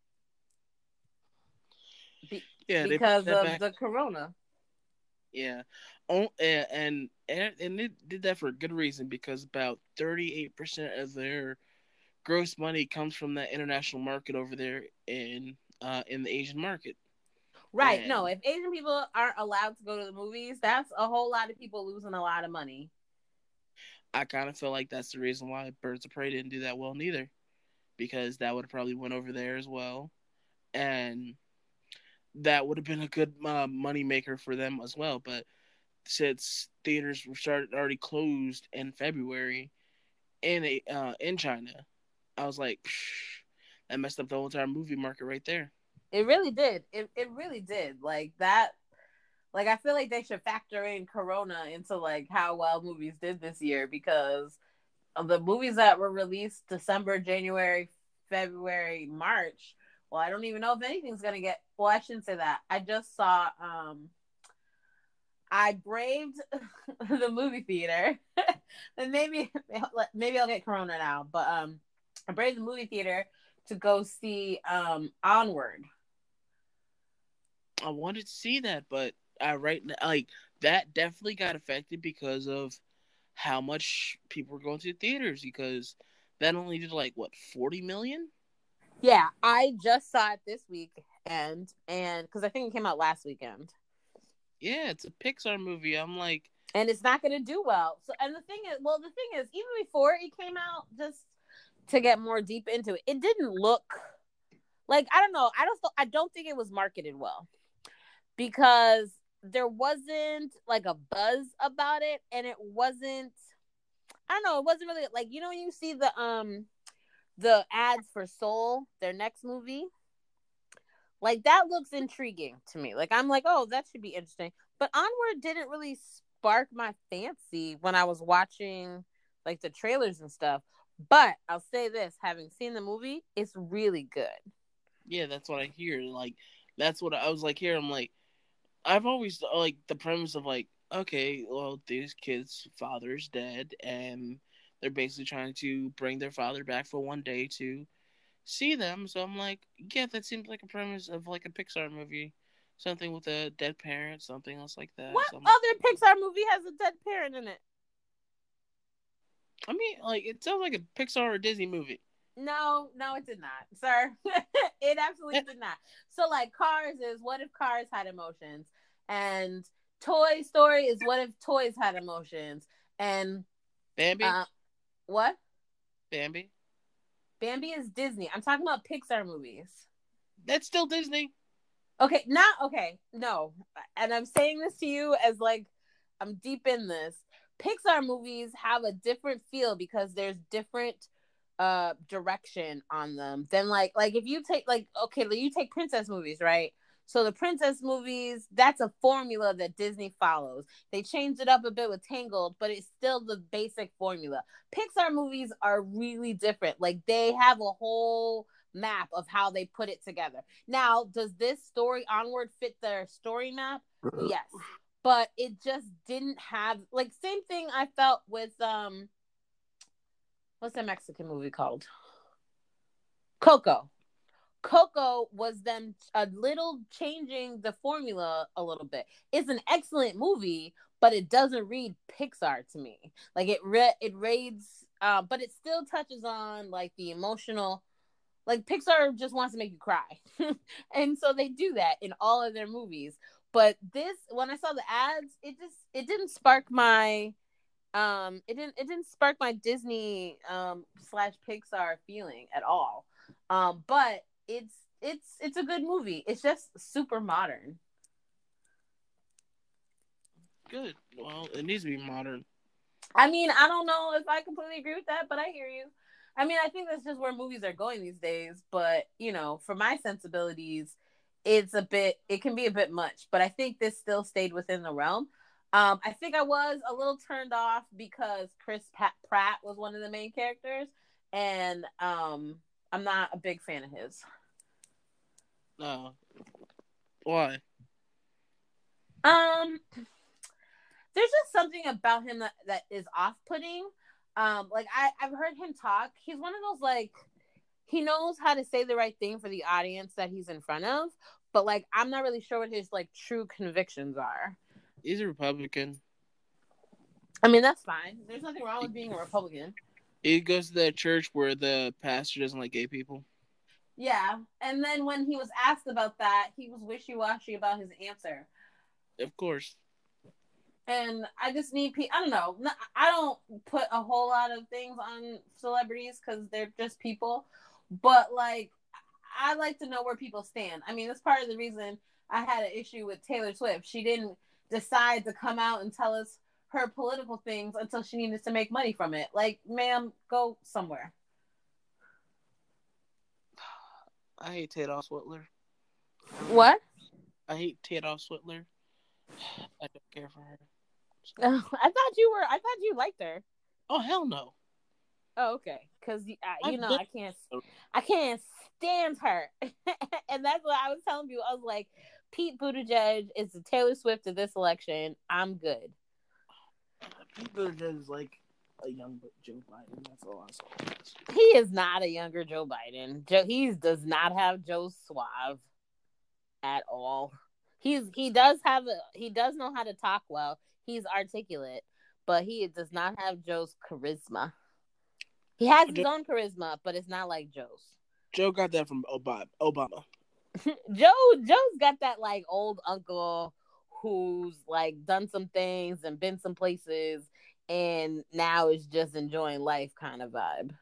C: yeah, they pushed
B: because
C: that
B: of
C: back.
B: the corona.
C: Yeah, and they did that for a good reason, because about 38% of their gross money comes from that international market over there in the Asian market.
B: Right, no,
C: And
B: if Asian people aren't allowed to go to the movies, that's a whole lot of people losing a lot of money.
C: I kind of feel like that's the reason why Birds of Prey didn't do that well neither, because that would have probably went over there as well, and that would have been a good money maker for them as well. But since theaters were started already closed in February in China, I was like, that messed up the whole entire movie market right there.
B: It really did. It really did. Like that. Like, I feel like they should factor in Corona into like how well movies did this year, because of the movies that were released December, January, February, March. Well, I don't even know if anything's gonna get. Well, I shouldn't say that. I just saw. I braved the movie theater, and maybe I'll get Corona now. But I braved the movie theater to go see Onward.
C: I wanted to see that, but I right now, like, that definitely got affected because of how much people were going to the theaters, because that only did like what, 40 million.
B: Yeah, I just saw it this week, and because I think it came out last weekend,
C: Yeah, it's a Pixar movie. I'm like,
B: and it's not going to do well. So, and the thing is, even before it came out, just to get more deep into it, it didn't look like, I don't know. I don't think it was marketed well, because there wasn't like a buzz about it, and it wasn't. I don't know. It wasn't really like, when you see the ads for Soul, their next movie, like that looks intriguing to me. Like I'm like, oh, that should be interesting. But Onward didn't really spark my fancy when I was watching like the trailers and stuff. But I'll say this, having seen the movie, it's really good.
C: Yeah, that's what I hear. Like, that's what I was like here. I'm like, I've always like the premise of like, okay, well, these kids' father's dead, and they're basically trying to bring their father back for one day to see them. So I'm like, yeah, that seems like a premise of like a Pixar movie, something with a dead parent, something else like that.
B: What
C: So I'm like,
B: other Pixar movie has a dead parent in it?
C: I mean, like it sounds like a Pixar or Disney movie.
B: No, no, it did not, sir. It absolutely did not. So, like, Cars is what if Cars had emotions, and Toy Story is what if toys had emotions, and
C: Bambi,
B: uh, what?
C: Bambi,
B: Bambi is Disney. I'm talking about Pixar movies.
C: that's still Disney.
B: Okay, not okay. No, and I'm saying this to you as like I'm deep in this. Pixar movies have a different feel because there's different direction on them than like if you take like okay, you take princess movies, right? So the princess movies, that's a formula that Disney follows. They changed it up a bit with Tangled, but it's still the basic formula. Pixar movies are really different. Like they have a whole map of how they put it together. Now, does this story Onward fit their story map? Yes. But it just didn't have like same thing I felt with what's that Mexican movie called? Coco. Coco was them a little changing the formula a little bit. It's an excellent movie, but it doesn't read Pixar to me. Like it reads, but it still touches on like the emotional. Like Pixar just wants to make you cry, and so they do that in all of their movies. But this, when I saw the ads, it didn't spark my it didn't spark my Disney slash Pixar feeling at all. But it's a good movie. It's just super modern.
C: Good. Well, it needs to be modern.
B: I mean, I don't know if I completely agree with that, but I hear you. I mean, I think that's just where movies are going these days. But you know, for my sensibilities, it can be a bit much. But I think this still stayed within the realm. I think I was a little turned off because Pratt was one of the main characters, and I'm not a big fan of his.
C: No. Why?
B: Um, there's just something about him that is off-putting. Like I've heard him talk. He's one of those like he knows how to say the right thing for the audience that he's in front of, but like I'm not really sure what his like true convictions are.
C: He's a Republican.
B: I mean, that's fine. There's nothing wrong with being a Republican.
C: He goes to that church where the pastor doesn't like gay people.
B: Yeah, and then when he was asked about that, he was wishy-washy about his answer.
C: Of course.
B: And I just need people. I don't know. I don't put a whole lot of things on celebrities because they're just people. But like, I like to know where people stand. I mean, that's part of the reason I had an issue with Taylor Swift. She didn't decide to come out and tell us her political things until she needed to make money from it. Like, ma'am, go somewhere.
C: I hate Tadoff Switler.
B: What?
C: I hate Tadoff Switler. I don't care for her. So.
B: I thought you liked her.
C: Oh hell no.
B: Oh, okay. Because you know
C: been...
B: I can't stand her, and that's what I was telling you. I was like, Pete Buttigieg is the Taylor Swift of this election. I'm good.
C: Pete Buttigieg is like a young Joe Biden. That's all I saw.
B: He is not a younger Joe Biden. He does not have Joe's suave at all. He does know how to talk well. He's articulate, but he does not have Joe's charisma. He has his own charisma, but it's not like Joe's.
C: Joe got that from Obama.
B: Joe's got that like old uncle who's like done some things and been some places and now is just enjoying life kind of vibe.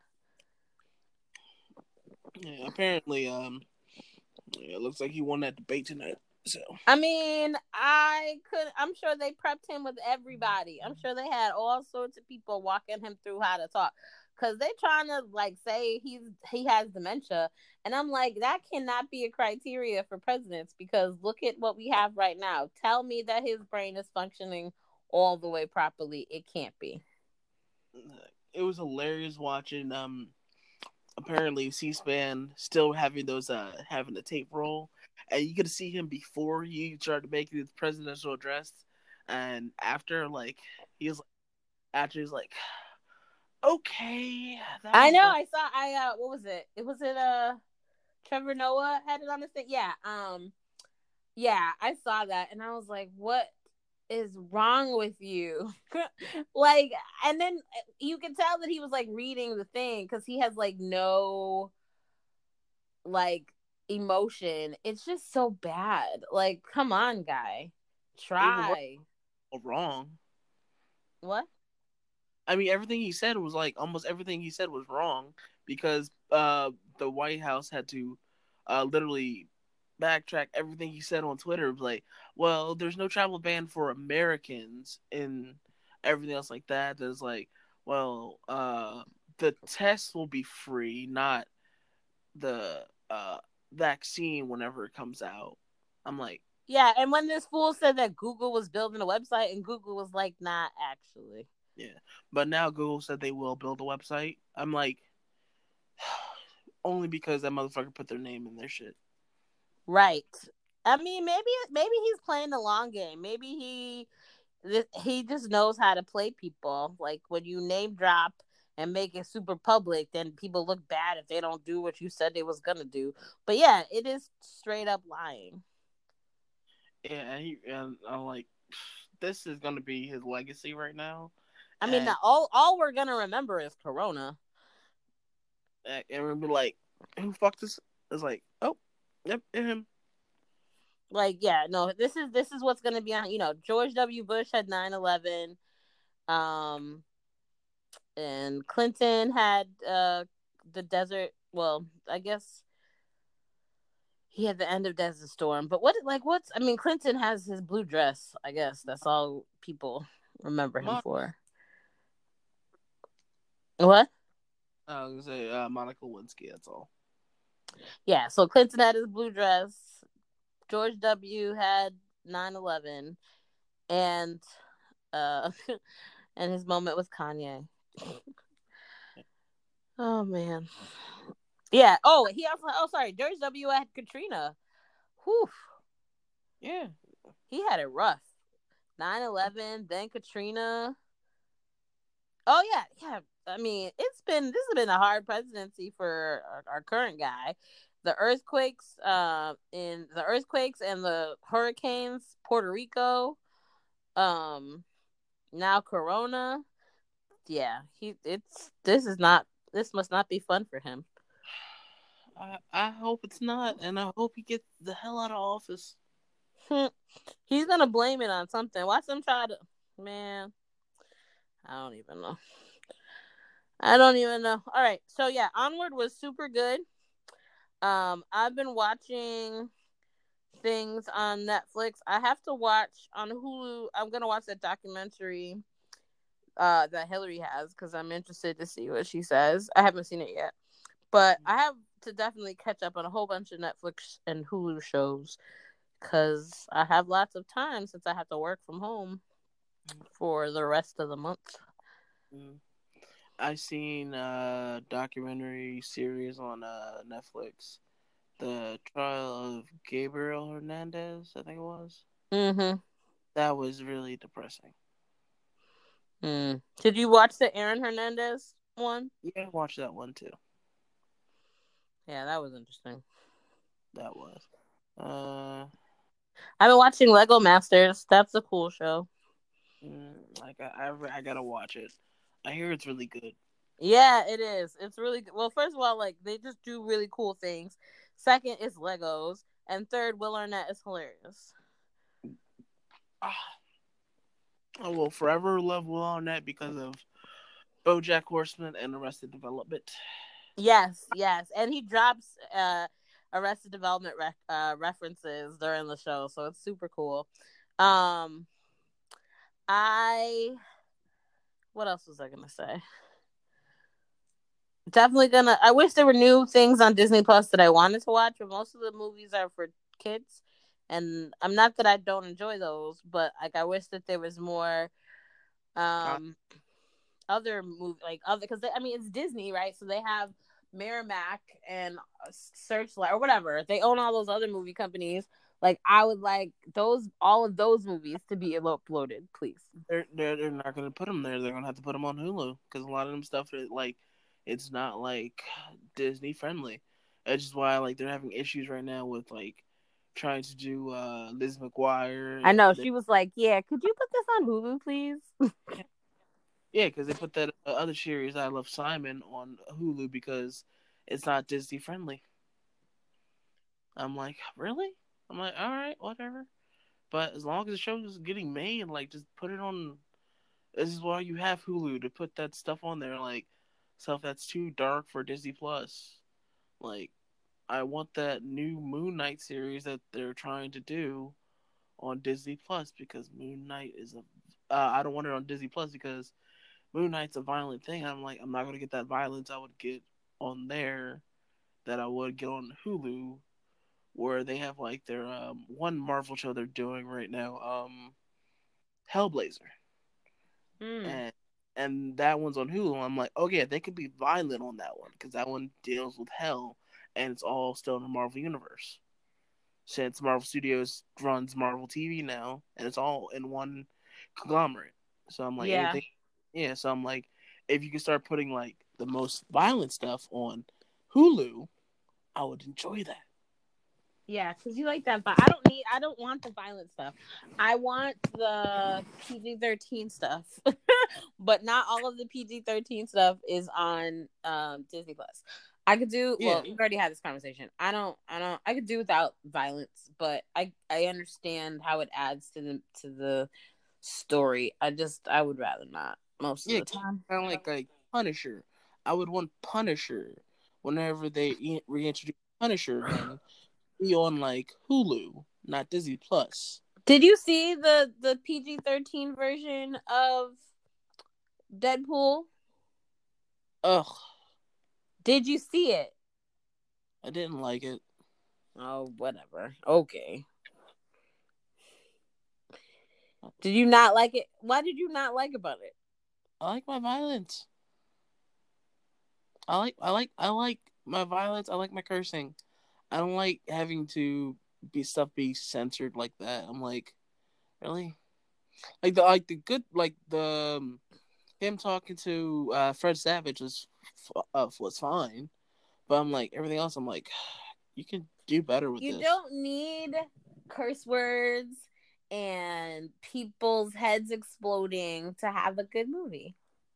C: Yeah, apparently, it looks like he won that debate tonight. So
B: I mean, I'm sure they prepped him with everybody. I'm sure they had all sorts of people walking him through how to talk. because they're trying to like say he has dementia, and I'm like, that cannot be a criteria for presidents because look at what we have right now. Tell me that his brain is functioning all the way properly. It can't be.
C: It was hilarious watching. Apparently C-SPAN still having those having the tape roll, and you could see him before he started making his presidential address, and after he's after he's like, okay, that
B: I
C: was
B: know.
C: rough.
B: I saw. What was it? Was it Trevor Noah had it on the thing? Yeah. Yeah, I saw that, and I was like, what is wrong with you? Like, and then you can tell that he was like reading the thing because he has like no like emotion. It's just so bad. Like, come on, guy,
C: Even worse,
B: try.
C: wrong.
B: What?
C: I mean, everything he said was almost everything he said was wrong because the White House had to literally backtrack everything he said on Twitter. It was like, well, there's no travel ban for Americans and everything else like that. There's like, well, the test will be free, not the vaccine whenever it comes out. I'm like,
B: Yeah, and when this fool said that Google was building a website, and Google was like, not actually.
C: yeah. But now Google said they will build a website. I'm like, only because that motherfucker put their name in their shit.
B: Right. I mean, maybe he's playing the long game. Maybe he just knows how to play people. Like when you name drop and make it super public, then people look bad if they don't do what you said they was gonna do. But yeah, it is straight up lying.
C: Yeah, and I'm like, this is gonna be his legacy right now.
B: I mean,
C: And
B: all we're gonna remember is Corona.
C: we'll be like, who fucked this? It's like, oh, yep, him.
B: Like, yeah, no, this is what's gonna be on. George W. Bush had 9/11, um, and Clinton had the desert. Well, I guess he had the end of Desert Storm. But what's I mean, Clinton has his blue dress. I guess that's all people remember him for. What?
C: I was gonna say Monica Lewinsky. That's all.
B: Yeah. So Clinton had his blue dress. George W. had 9/11, and uh, and his moment with Kanye. Oh man. Yeah. Oh, he also. Oh, sorry. George W. had Katrina. Whew.
C: Yeah.
B: He had it rough. 9/11, then Katrina. Oh yeah, yeah. I mean, this has been a hard presidency for our current guy. The earthquakes and the hurricanes, Puerto Rico, now Corona. Yeah, this must not be fun for him.
C: I hope it's not, and I hope he gets the hell out of office.
B: He's gonna blame it on something. Watch him try to. Man, I don't even know. I don't even know. All right, so yeah, Onward was super good. I've been watching things on Netflix. I have to watch on Hulu. I'm gonna watch that documentary that Hillary has because I'm interested to see what she says. I haven't seen it yet, but I have to definitely catch up on a whole bunch of Netflix and Hulu shows because I have lots of time since I have to work from home for the rest of the month.
C: I seen a documentary series on Netflix, The Trial of Gabriel Hernandez, I think it was.
B: Mm-hmm.
C: That was really depressing.
B: Did you watch the Aaron Hernandez one?
C: Yeah, I watched that one too.
B: Yeah, that was interesting.
C: That was.
B: I've been watching Lego Masters. That's a cool show.
C: I gotta watch it. I hear it's really good.
B: Yeah, it is. It's really good. Well, first of all, like they just do really cool things. Second, it's Legos, and third, Will Arnett is hilarious.
C: I will forever love Will Arnett because of BoJack Horseman and Arrested Development.
B: Yes, and he drops Arrested Development references during the show, so it's super cool. I what else was I gonna say? Definitely gonna. I wish there were new things on Disney Plus that I wanted to watch, but most of the movies are for kids, and I'm not that I don't enjoy those, but like I wish that there was more
C: I,
B: um other movie like other because I mean it's Disney, right? So they have Miramax and Searchlight or whatever. They own all those other movie companies. Like I would like those all of those movies to be uploaded, please.
C: they're not gonna put them there. They're gonna have to put them on Hulu because a lot of them stuff is like it's not like Disney friendly. That's just why like they're having issues right now with like trying to do Liz
B: I
C: McGuire.
B: know she was like, "Yeah, could you put this on Hulu, please?"
C: Yeah, because they put that other series, I Love Simon, on Hulu because it's not Disney friendly. I'm like, really? I'm like, all right, whatever. But as long as the show is getting made, like, just put it on. This is why you have Hulu to put that stuff on there, like stuff that's too dark for Disney Plus. Like, I want that new Moon Knight series that they're trying to do on Disney Plus because Moon Knight is a. I don't want it on Disney Plus because Moon Knight's a violent thing. I'm like, I'm not gonna get that violence I would get on there that I would get on Hulu, where they have like their one Marvel show they're doing right now, Hellblazer,
B: Mm.
C: and that one's on Hulu. I'm like, okay, they could be violent on that one because that one deals with hell, and it's all still in the Marvel universe. Since Marvel Studios runs Marvel TV now, and it's all in one conglomerate. So I'm like,
B: Yeah,
C: anything, yeah. So I'm like, if you can start putting like the most violent stuff on Hulu, I would enjoy that.
B: yeah, because you like that, but I don't want the violent stuff. I want the PG-13 stuff, but not all of the PG-13 stuff is on Disney Plus. I could do
C: Yeah,
B: well. We've already had this conversation. I could do without violence, but I understand how it adds to the story. I would rather not most of
C: yeah,
B: the time.
C: kind of like Punisher. I would want Punisher whenever they reintroduce Punisher again be on like Hulu, not Disney Plus.
B: Did you see the PG-13 version of Deadpool?
C: Ugh,
B: Did you see it?
C: I didn't like it.
B: Oh, whatever. Okay. Did you not like it? Why did you not like about it?
C: I like my violence. I like my violence. I like my cursing. I don't like having to be censored like that. I'm like, really? Like the good like the him talking to Fred Savage was fine, but I'm like everything else. I'm like, you can do better with
B: You
C: this.
B: don't need curse words and people's heads exploding to have a good movie.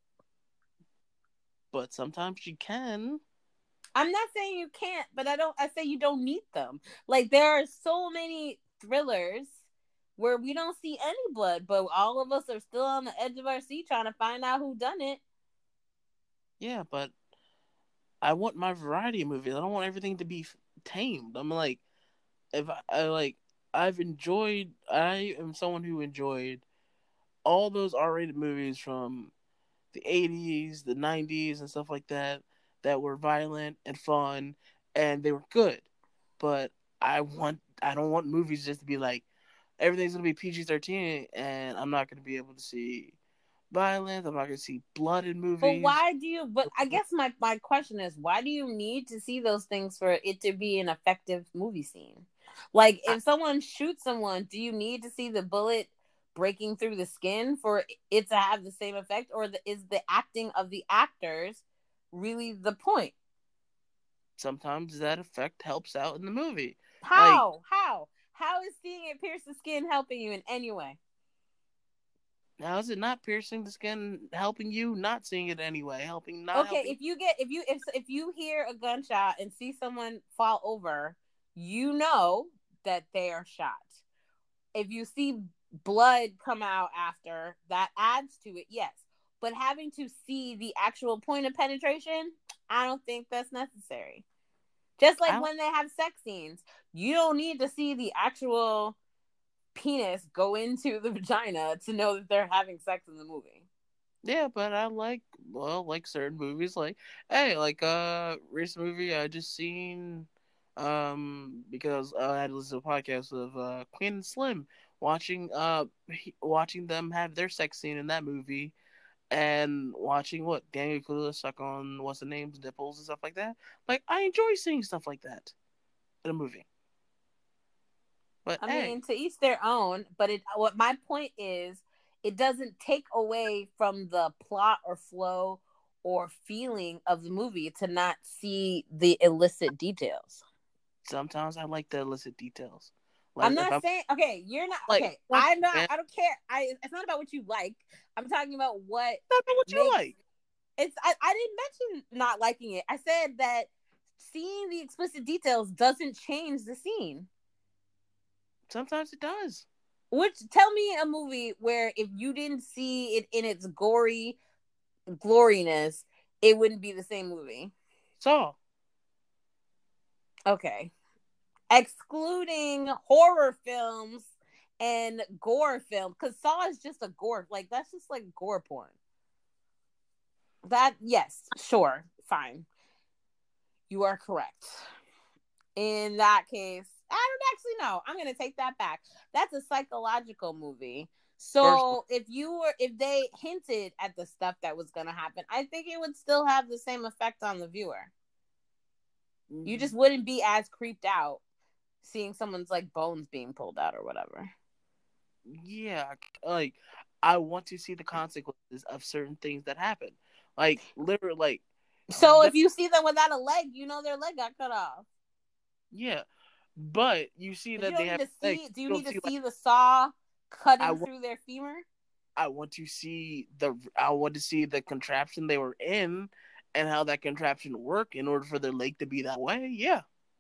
C: But sometimes you can.
B: I'm not saying you can't, but I say you don't need them. Like there are so many thrillers where we don't see any blood, but all of us are still on the edge of our seat trying to find out who done it.
C: Yeah, but I want my variety of movies. I don't want everything to be tamed. I'm like, if I like, I've enjoyed. I am someone who enjoyed all those R-rated movies from the 80s, the 90s, and stuff like that that were violent and fun, and they were good. But I don't want movies just to be like everything's gonna be PG-13, and I'm not gonna be able to see violence. I'm not gonna see blood in
B: But
C: movies.
B: why do you? But I guess my question is, why do you need to see those things for it to be an effective movie scene? Like,
C: I,
B: if someone shoots someone, do you need to see the bullet breaking through the skin for it to have the same effect, or is the acting of the actors really the point?
C: Sometimes that effect helps out in the movie. Like,
B: How is seeing it pierce the skin helping you in any way?
C: how is it not piercing the skin helping you? Not seeing it anyway, helping not
B: Okay,
C: helping.
B: if you hear a gunshot and see someone fall over, you know that they are shot. If you see blood come out after, that adds to it, yes. But having to see the actual point of penetration, I don't think that's necessary. Just like
C: I
B: when they have sex scenes, you don't need to see the actual penis go into the vagina to know that they're having sex in the movie.
C: Yeah, but I like certain movies. Like, hey, like recent movie I just seen, because I had to listen to a podcast of Queen and Slim watching them have their sex scene in that movie, and watching what Daniel Kaluuya suck on what's the name's nipples and stuff like that. Like, I enjoy seeing stuff like that in a movie. But
B: I
C: hey,
B: mean, to each their own, but what my point is, it doesn't take away from the plot or flow or feeling of the movie to not see the illicit details.
C: sometimes I like the illicit details.
B: I'm
C: Like if
B: not
C: I'm
B: saying okay, you're not
C: like
B: okay.
C: once
B: I
C: again,
B: don't care. It's not about what you like. I'm talking about what
C: that's not what you
B: makes
C: like.
B: it's I didn't mention not liking it. I said that seeing the explicit details doesn't change the scene.
C: Sometimes it does.
B: Which tell me a movie where if you didn't see it in its gory gloriness, it wouldn't be the same movie.
C: So
B: Okay. Excluding horror films and gore film, because Saw is just a gore, like that's just like gore porn. That yes, sure, fine. You are correct. In that case, I don't actually know. I'm gonna take that back. That's a psychological movie.
C: first,
B: So if they hinted at the stuff that was gonna happen, I think it would still have the same effect on the viewer. You just wouldn't be as creeped out seeing someone's like bones being pulled out or whatever.
C: yeah, like I want to see the consequences of certain things that happen. Like literally, like
B: So
C: the,
B: if you see them without a leg, you know their leg got cut off.
C: yeah, but you see
B: But you
C: that they
B: don't need
C: have
B: to
C: legs.
B: see. Do you
C: You don't
B: need to
C: see like
B: see the saw
C: I
B: cutting
C: want.
B: through their femur?
C: I want to see the contraption they were in and how that contraption worked in order for their leg to be that way. Yeah.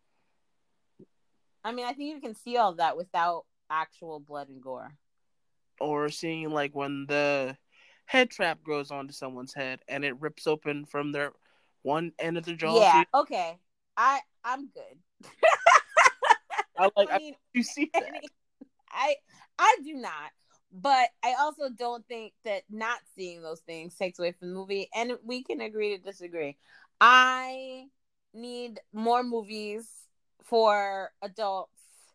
B: I mean, I think you can see all that without actual blood and gore.
C: Or seeing like when the head trap goes onto someone's head and it rips open from their one end of their jaw.
B: Yeah.
C: See,
B: Okay. I'm good. I
C: I
B: mean,
C: you see that.
B: I I do not. But I also don't think that not seeing those things takes away from the movie, and we can agree to disagree. I need more movies for adults.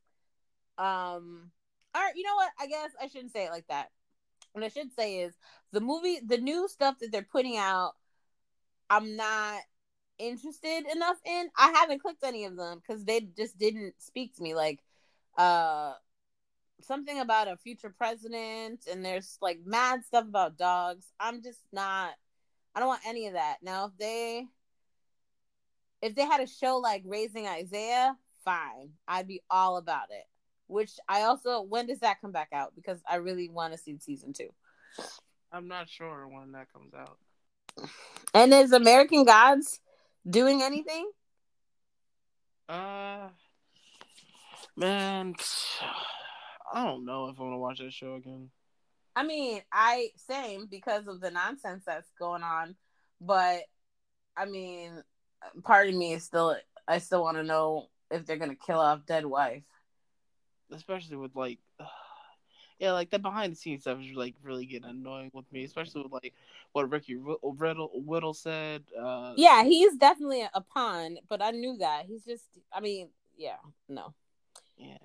B: Or you know what? I guess I shouldn't say it like that. What I should say is the new stuff that they're putting out, I'm not interested enough in. I haven't clicked any of them because they just didn't speak to me. Like, uh, something about a future president, and there's like mad stuff about dogs. I'm just not. I don't want any of that. Now, if they had a show like Raising Isaiah, fine, I'd be all about it. Which I also, when does that come back out? Because I really want to see season 2.
C: I'm not sure when that comes out.
B: And is American Gods doing anything?
C: Uh, man, I don't know if I'm gonna watch that show again.
B: I mean, I same because of the nonsense that's going on, but I mean, part of me is still I still want to know if they're gonna kill off dead wife.
C: Especially with like, yeah, like the behind the scenes stuff is like really getting annoying with me. Especially with like what Ricky Whittle said.
B: Yeah, he's definitely a pawn, but I knew that. He's just, I mean, yeah, no.
C: Yeah.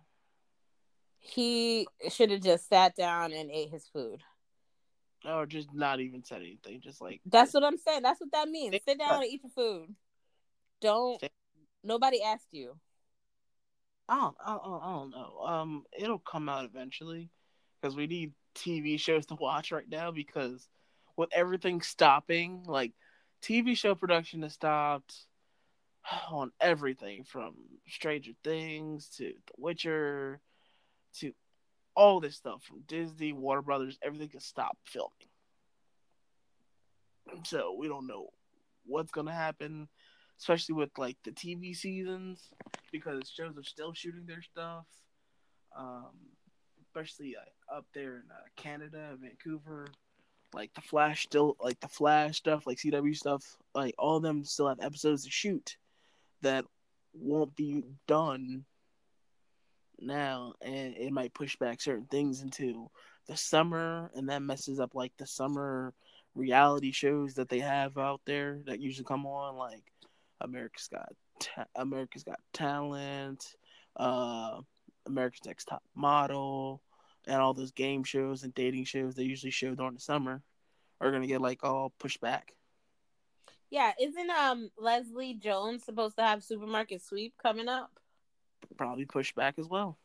B: He should have just sat down and ate his food.
C: Or just not even said anything. Just like
B: That's what I'm saying. That's what that means.
C: stay
B: Sit down
C: quiet.
B: and eat your food. Don't.
C: Stay,
B: Nobody asked you.
C: I don't know. It'll come out eventually because we need TV shows to watch right now because with everything stopping, like TV show production has stopped on everything from Stranger Things to The Witcher to all this stuff from Disney, Warner Brothers, everything has stopped filming. So we don't know what's gonna happen, especially with like the TV seasons because shows are still shooting their stuff. Um, Especially up there in Canada, Vancouver, like the Flash stuff, like CW stuff, like all of them still have episodes to shoot that won't be done now, and it might push back certain things into the summer, and that messes up like the summer reality shows that they have out there that usually come on, like America's Got Talent, uh, America's Next Top Model, and all those game shows and dating shows they usually show during the summer are gonna get like all pushed back.
B: Yeah, isn't Leslie Jones supposed to have Supermarket Sweep coming up?
C: Probably pushed back as well.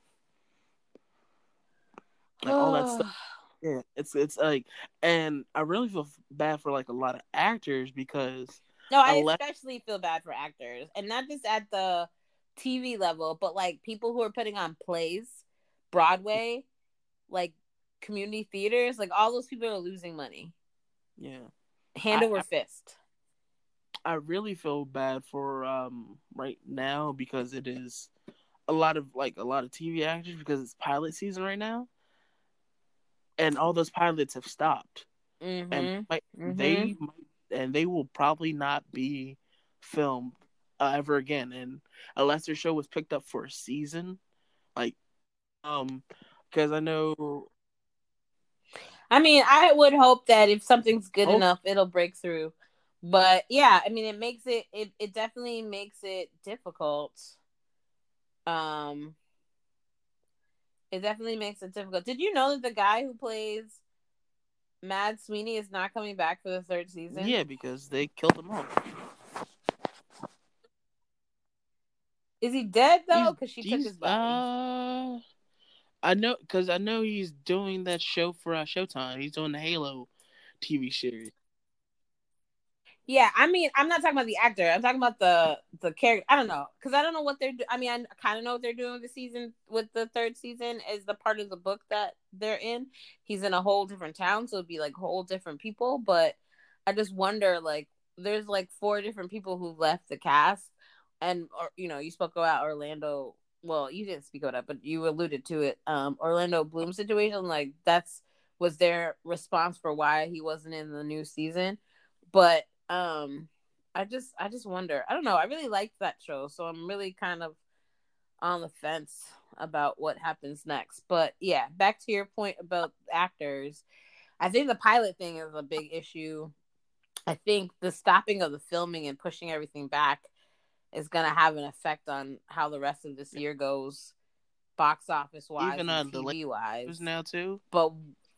C: Like all that stuff. Yeah, it's like, and I really feel bad for like a lot of actors because
B: No, I
C: unless
B: especially feel bad for actors, and not just at the TV level, but like people who are putting on plays, Broadway, like community theaters, like all those people are losing money,
C: yeah,
B: hand
C: I,
B: over
C: I
B: fist.
C: I really feel bad for right now because it is a lot of TV actors because it's pilot season right now, and all those pilots have stopped, and
B: Mm-hmm.
C: they might, and they will probably not be filmed ever again, and unless their show was picked up for a season, like because I know.
B: I mean, I would hope that if something's good
C: Hope
B: enough, it'll break through. But yeah, I mean, it definitely makes it difficult. Um, it definitely makes it difficult. Did you know that the guy who plays Mad Sweeney is not coming back for the third season?
C: yeah, because they killed him off.
B: Is he dead though? Because she took
C: He's
B: his body.
C: I know because I know he's doing that show for Showtime. He's doing the Halo TV series.
B: Yeah, I mean, I'm not talking about the actor. I'm talking about the character. I don't know because I don't know what they're. I mean, I kind of know what they're doing with the season. With the third season, is the part of the book that they're in. He's in a whole different town, so it'd be like whole different people. But I just wonder, like, there's like 4 different people who left the cast, and or you spoke about Orlando. Well, you didn't speak about it, but you alluded to it. Orlando Bloom situation, like that's was their response for why he wasn't in the new season, but I just wonder. I don't know. I really liked that show, so I'm really kind of on the fence about what happens next. But yeah, back to your point about actors. I think the pilot thing is a big issue. I think the stopping of the filming and pushing everything back is going to have an effect on how the rest of this year goes, box office wise
C: Even
B: and
C: the late
B: TV
C: shows
B: wise.
C: now too.
B: But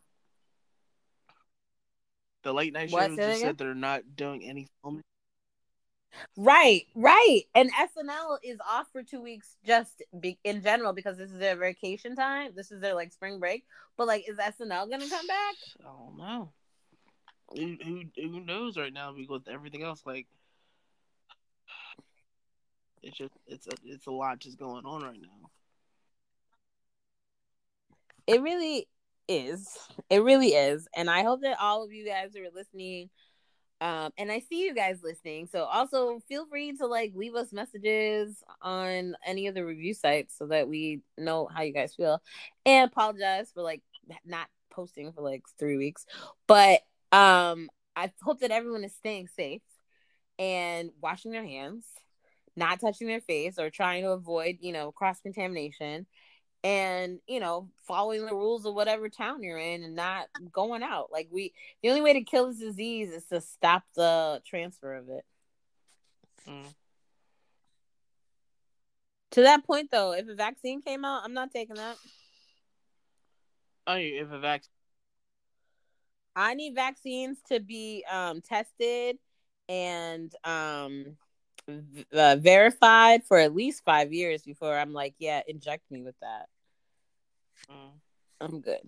C: The late night
B: what?
C: shows
B: Say that
C: just
B: again?
C: said they're not doing any filming.
B: Right, right. And SNL is off for 2 weeks in general because this is their vacation time. This is their like spring break. But like, is SNL gonna come back?
C: I don't know. Who knows right now? Because with everything else, like it's a lot just going on right now.
B: It really is. It really is. And I hope that all of you guys are listening. And I see you guys listening. So also feel free to like leave us messages on any of the review sites so that we know how you guys feel. And apologize for like not posting for like 3 weeks. But I hope that everyone is staying safe and washing their hands, not touching their face or trying to avoid, cross contamination and following the rules of whatever town you're in and not going out. Like the only way to kill this disease is to stop the transfer of it. To that point though, if a vaccine came out, I'm not taking that.
C: Oh, if a vaccine.
B: I need vaccines to be tested and verified for at least 5 years before I'm like, yeah, inject me with that. I'm good.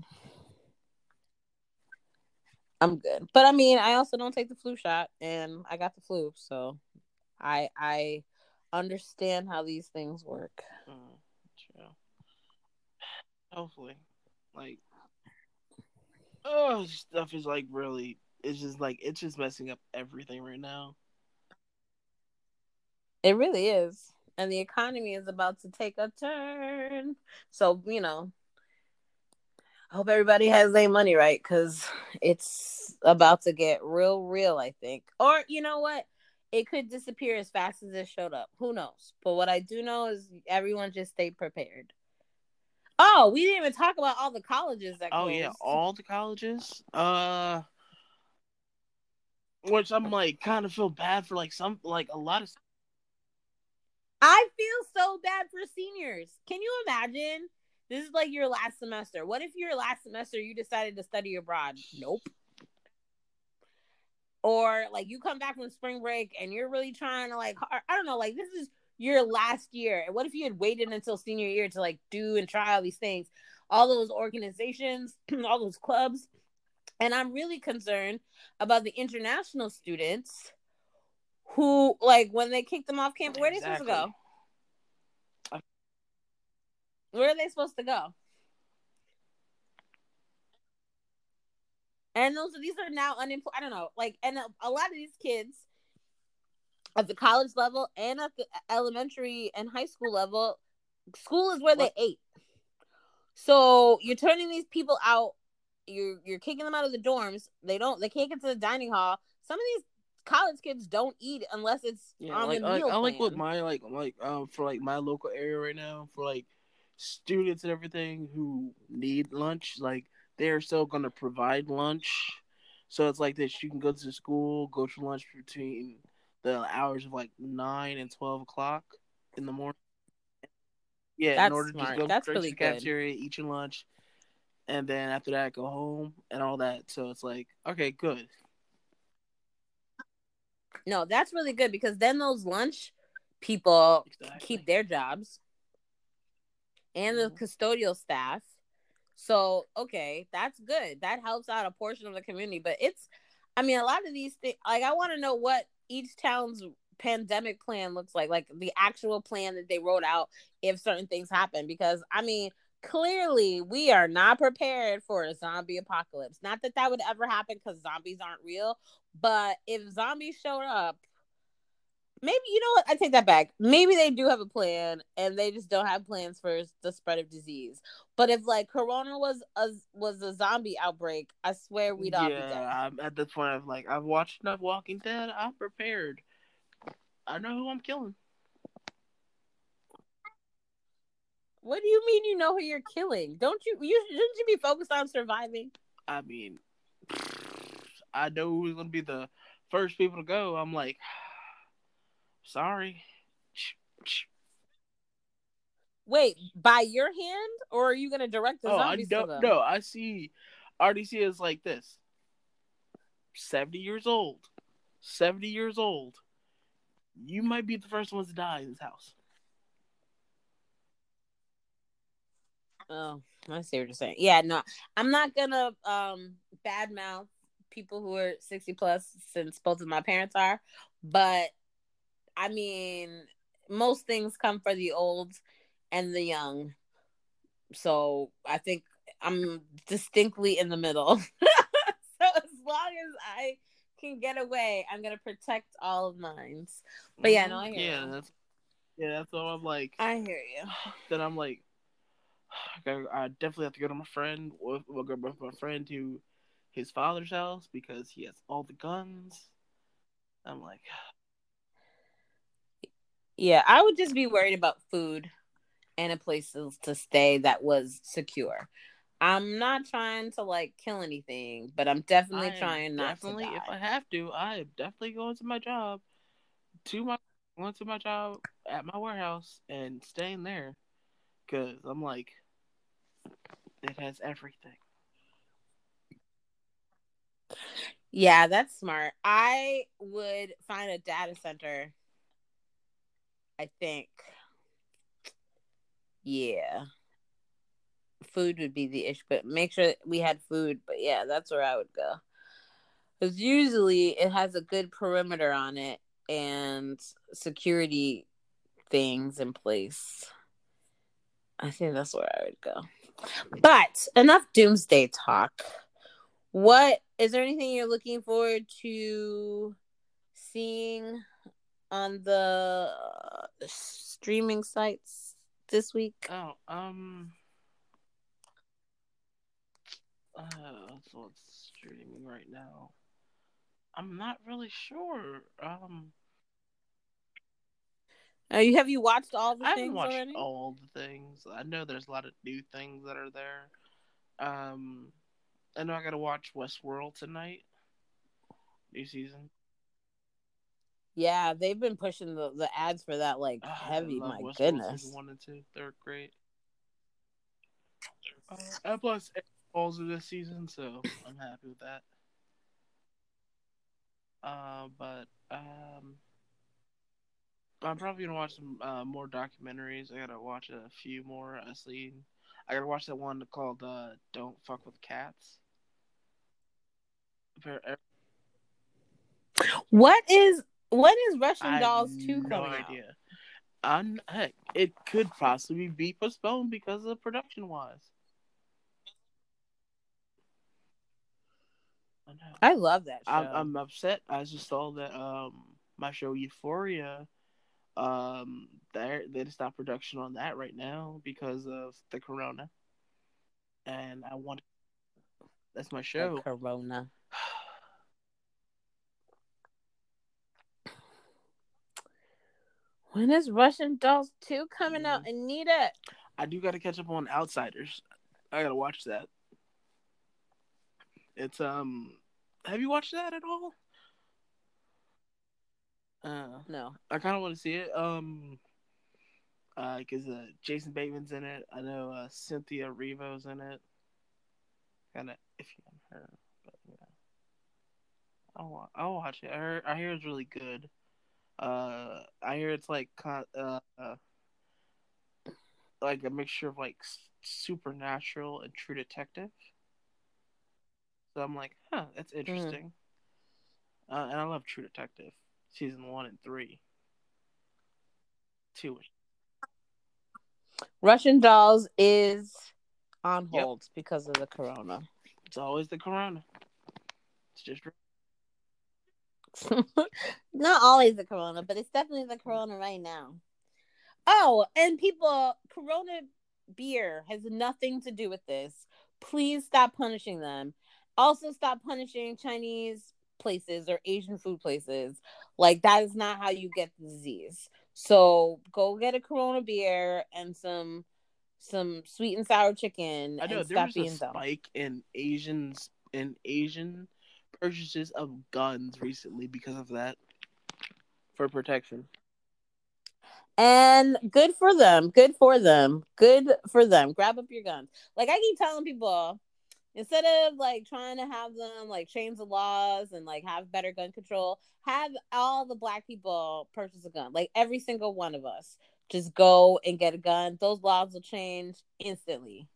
B: But I mean, I also don't take the flu shot and I got the flu, so I understand how these things work.
C: True. Hopefully. Like stuff is like really it's just messing up everything right now.
B: It really is. And the economy is about to take a turn. So, I hope everybody has their money right because it's about to get real, I think. Or, you know what? It could disappear as fast as it showed up. Who knows? But what I do know is everyone just stay prepared. Oh, we didn't even talk about all the colleges that closed.
C: Oh, yeah. All the colleges? which I'm like kind of feel bad for like some like a lot of.
B: I feel so bad for seniors. Can you imagine? This is like your last semester. What if your last semester you decided to study abroad? Nope. Or like you come back from spring break and you're really trying to like, I don't know, like this is your last year. And what if you had waited until senior year to like do and try all these things, all those organizations, all those clubs? And I'm really concerned about the international students who, like, when they kicked them off campus, where are they supposed to
C: Exactly.
B: go? Where are they supposed to go? And these are now unemployed. I don't know, like, and a lot of these kids at the college level and at the elementary and high school level, school is where they ate. So you're turning these people out. You're kicking them out of the dorms. They can't get to the dining hall. Some of these college kids don't eat unless it's on the meal
C: I like
B: plan.
C: what my for like my local area right now for like students and everything who need lunch, like they're still gonna provide lunch. So it's like this: you can go to school, go to lunch between the hours of like 9 and 12 o'clock in the morning. Yeah, in
B: That's
C: order to just
B: smart.
C: go
B: That's
C: straight to
B: really
C: the
B: good.
C: cafeteria, eat your lunch, and then after that go home and all that. So it's like, okay, good.
B: No, that's really good because then those lunch people keep
C: Exactly.
B: their jobs and the custodial staff. So, okay, that's good. That helps out a portion of the community. But I mean, a lot of these things, like, I want to know what each town's pandemic plan looks like the actual plan that they wrote out if certain things happen. Because, I mean, clearly we are not prepared for a zombie apocalypse. Not that that would ever happen because zombies aren't real. But if zombies showed up, maybe, you know what? I take that back. Maybe they do have a plan, and they just don't have plans for the spread of disease. But if like Corona was a zombie outbreak, I swear we'd all be dead.
C: Yeah, I'm at the point of like I've watched enough Walking Dead. I'm prepared. I know who I'm killing.
B: What do you mean you know who you're killing? Don't you? Shouldn't you be focused on surviving?
C: I mean, I know who's gonna be the first people to go. I'm like, sorry.
B: Wait, by your hand, or are you gonna direct the
C: Oh, I
B: zombies to
C: don't
B: them?
C: know. I see. RDC is like this. 70 years old. 70 years old. You might be the first ones to die in this house.
B: Oh, I see what you're saying. Yeah, no, I'm not gonna badmouth people who are 60 plus since both of my parents are, but I mean, most things come for the old and the young. So I think I'm distinctly in the middle. So as long as I can get away, I'm gonna protect all of mine. But yeah, no, I hear
C: Yeah,
B: you.
C: that's all. I'm like.
B: I hear you.
C: Then I'm like, I definitely have to go to my friend. We'll go with my friend to his father's house because he has all the guns. I'm like,
B: Yeah, I would just be worried about food and a place to stay that was secure. I'm not trying to like kill anything, but I'm definitely
C: I am
B: trying not to
C: definitely, if I
B: die.
C: have to, I am definitely going to my job, to my going to my job at my warehouse and staying there because I'm like, it has everything.
B: Yeah, that's smart. I would find a data center, I think. Yeah. Food would be the issue, but make sure we had food. But yeah, that's where I would go. Because usually it has a good perimeter on it and security things in place. I think that's where I would go. But enough doomsday talk. What is there anything you're looking forward to seeing on the streaming sites this week?
C: Oh, so what's streaming right now? I'm not really sure.
B: Have you watched all the
C: I haven't
B: things
C: watched
B: already?
C: all the things. I know there's a lot of new things that are there. Um, I know I gotta watch Westworld tonight. New season.
B: Yeah, they've been pushing the ads for that like
C: I
B: heavy.
C: love
B: My
C: Westworld season
B: goodness.
C: 1 and 2. They're great. And plus, it falls of this season, so I'm happy with that. But I'm probably gonna watch some more documentaries. I gotta watch a few more. I gotta watch that one called "Don't Fuck with Cats."
B: When is
C: I
B: Russian
C: have
B: Dolls 2
C: no
B: coming out?
C: idea. Heck, it could possibly be postponed because of production wise. I know.
B: I love that show.
C: I'm upset. I just saw that my show Euphoria they stopped production on that right now because of the corona, and I want that's my
B: The
C: show.
B: Corona. When is Russian Dolls 2 coming out?
C: Mm.
B: I need it.
C: I do got to catch up on Outsiders. I gotta watch that. It's have you watched that at all? Uh,
B: No.
C: I kind of want to see it. Because Jason Bateman's in it. I know Cynthia Erivo's in it. Kind of iffy on her, but yeah, I'll watch it. I hear it's really good. I hear it's like a mixture of like supernatural and True Detective. So I'm like, huh, that's
B: Mm.
C: interesting. And I love True Detective season 1 and 3. Two.
B: Russian Dolls is on
C: Yep,
B: hold because of the Corona.
C: it's always the Corona. It's just
B: Not always the Corona, but it's definitely the Corona right now. Oh, and people, Corona beer has nothing to do with this. Please stop punishing them. Also, stop punishing Chinese places or Asian food places. Like, that is not how you get the disease. So go get a Corona beer and some sweet and sour chicken
C: I know
B: and
C: there
B: stop
C: was a
B: being dumb.
C: spike in Asian purchases of guns recently because of that for protection.
B: And good for them. Good for them. Good for them. Grab up your guns. Like I keep telling people, instead of like trying to have them like change the laws and like have better gun control, have all the black people purchase a gun. Like every single one of us. Just go and get a gun. Those laws will change instantly.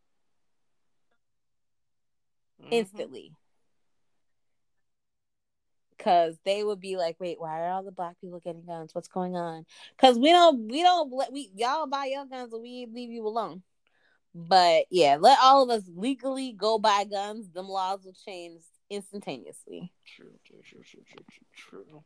C: Hmm.
B: Instantly. Cause they would be like, wait, why are all the black people getting guns? What's going on? Cause we don't let we y'all buy your guns and we leave you alone. But yeah, let all of us legally go buy guns. Them laws will change instantaneously.
C: True, true, true, true, true, true, true.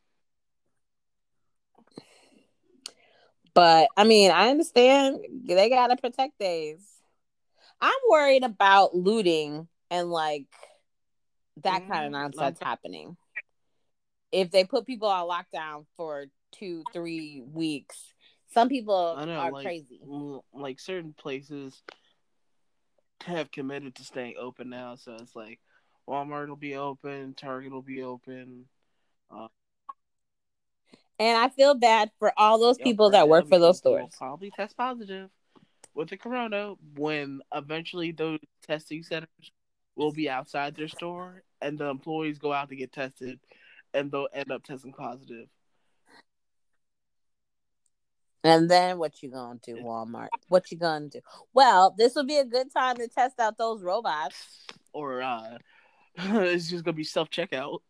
B: But I mean, I understand they gotta protect these. I'm worried about looting and like that kind of
C: I'm
B: nonsense happening. If they put people on lockdown for 2-3 weeks, some people
C: I know,
B: are crazy.
C: like certain places have committed to staying open now, so it's like Walmart will be open, Target will be open. Uh,
B: And I feel bad for all those
C: yep,
B: people
C: right
B: that
C: now
B: work for those
C: because they will
B: stores.
C: probably test positive with the corona when eventually those testing centers will be outside their store and the employees go out to get tested and they'll end up testing positive.
B: And then what you gonna do, Walmart? What you gonna do? Well, this would be a good time to test out those robots.
C: Or it's just gonna be self checkout.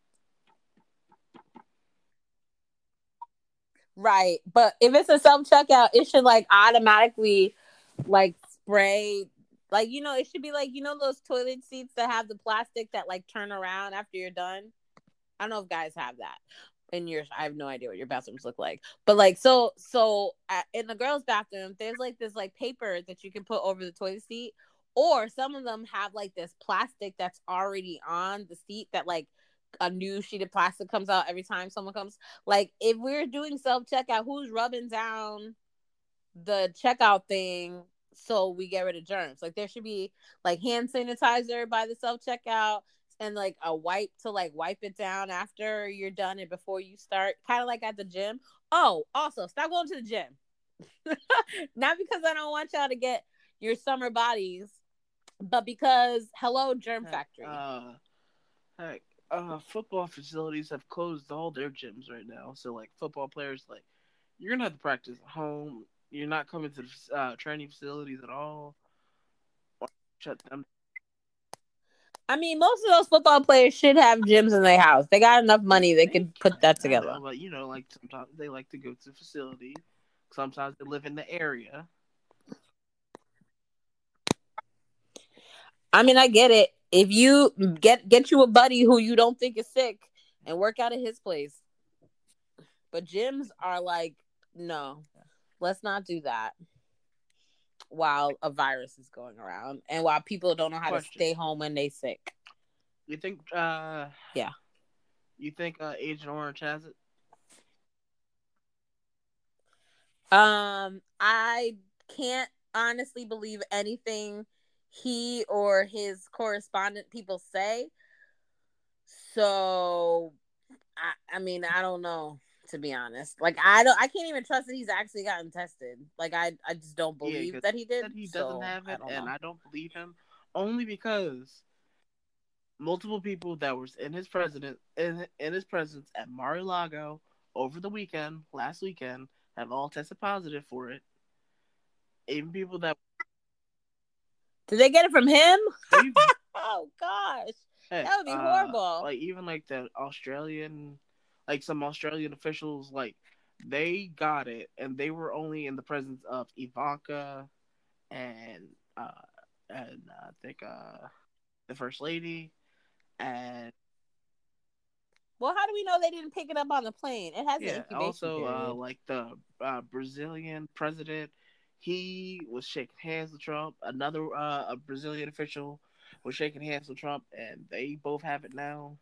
B: Right. But if it's a self checkout, it should like automatically like spray like it should be like those toilet seats that have the plastic that like turn around after you're done. I don't know if guys have that in yours. I have no idea what your bathrooms look like. But like in the girls' bathroom, there's like this like paper that you can put over the toilet seat. Or some of them have like this plastic that's already on the seat that like a new sheet of plastic comes out every time someone comes. Like if we're doing self checkout, who's rubbing down the checkout thing so we get rid of germs? Like there should be like hand sanitizer by the self checkout. and like a wipe to like wipe it down after you're done and before you start, kind of like at the gym. Oh, also stop going to the gym. Not because I don't want y'all to get your summer bodies, but because hello, germ
C: Heck,
B: factory.
C: heck, football facilities have closed all their gyms right now. So like football players, like you're gonna have to practice at home. You're not coming to the training facilities at all. Or shut them.
B: I mean, most of those football players should have gyms in their house. They got enough money; they could put that
C: I
B: together.
C: know, but like sometimes they like to go to the facility. Sometimes they live in the area.
B: I mean, I get it. If you get you a buddy who you don't think is sick and work out at his place, but gyms are like, no, let's not do that while a virus is going around and while people don't know how to
C: Question:
B: stay home when they sick.
C: You think?
B: Yeah.
C: You think Agent Orange has it?
B: I can't honestly believe anything he or his correspondent people say. So I mean, I don't know, to be honest. Like I can't even trust that he's actually gotten tested. Like I just don't
C: Yeah,
B: believe
C: because
B: that he
C: he
B: did.
C: said he doesn't
B: So
C: have
B: I
C: it,
B: don't
C: and
B: know.
C: I don't believe him, only because multiple people that was in his in his presence at Mar-a-Lago over the weekend, last weekend, have all tested positive for it. Even people that
B: Did they get it from him?
C: they
B: Oh gosh.
C: heck,
B: That would be horrible.
C: like even like the Australian, like some Australian officials, like they got it, and they were only in the presence of Ivanka and uh I think the first lady and
B: Well, how do we know they didn't pick it up on the plane? It has an
C: yeah,
B: incubation
C: also
B: period.
C: like the Brazilian president, he was shaking hands with Trump. Another a Brazilian official was shaking hands with Trump, and they both have it now.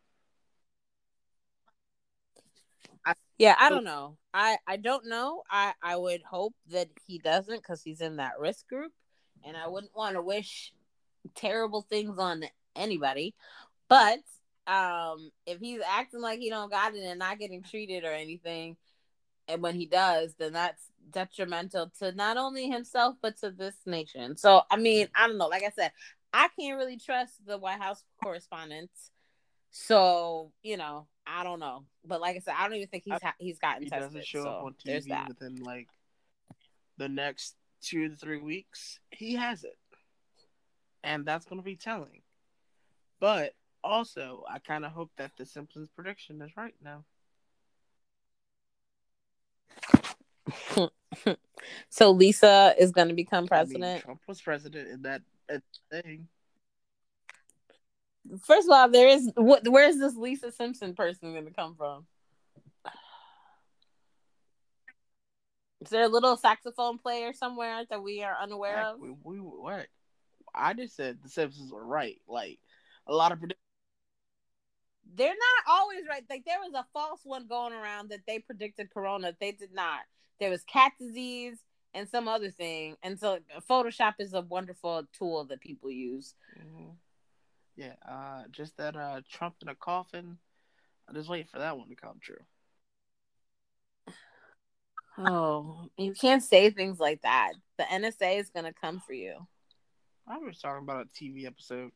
C: I
B: Yeah, I
C: still
B: don't know. I don't know. I would hope that he doesn't because he's in that risk group, and I wouldn't want to wish terrible things on anybody. But if he's acting like he don't got it and not getting treated or anything, and when he does, then that's detrimental to not only himself but to this nation. So I mean, I don't know. Like I said, I can't really trust the White House correspondents. So I don't know. But like I said, I don't even think
C: I,
B: he's gotten
C: he doesn't
B: tested.
C: show up
B: So
C: on
B: there's
C: TV
B: that.
C: within like the next 2 to 3 weeks. He has it, and that's going to be telling. But also, I kind of hope that the Simpsons prediction is right now.
B: So Lisa is going to become
C: I mean,
B: president.
C: Trump was president in that thing.
B: First of all, there is where's this Lisa Simpson person going to come from? Is there a little saxophone player somewhere that we are unaware
C: Heck,
B: of?
C: we what? I just said the Simpsons were right. Like a lot of
B: They're not always right. Like there was a false one going around that they predicted corona. They did not. There was cat disease and some other thing. And so Photoshop is a wonderful tool that people use.
C: mm-hmm. Yeah, just that Trump in a coffin. I just wait for that one to come true.
B: Oh, you can't say things like that. The NSA is going to come for you.
C: I was talking about a TV episode.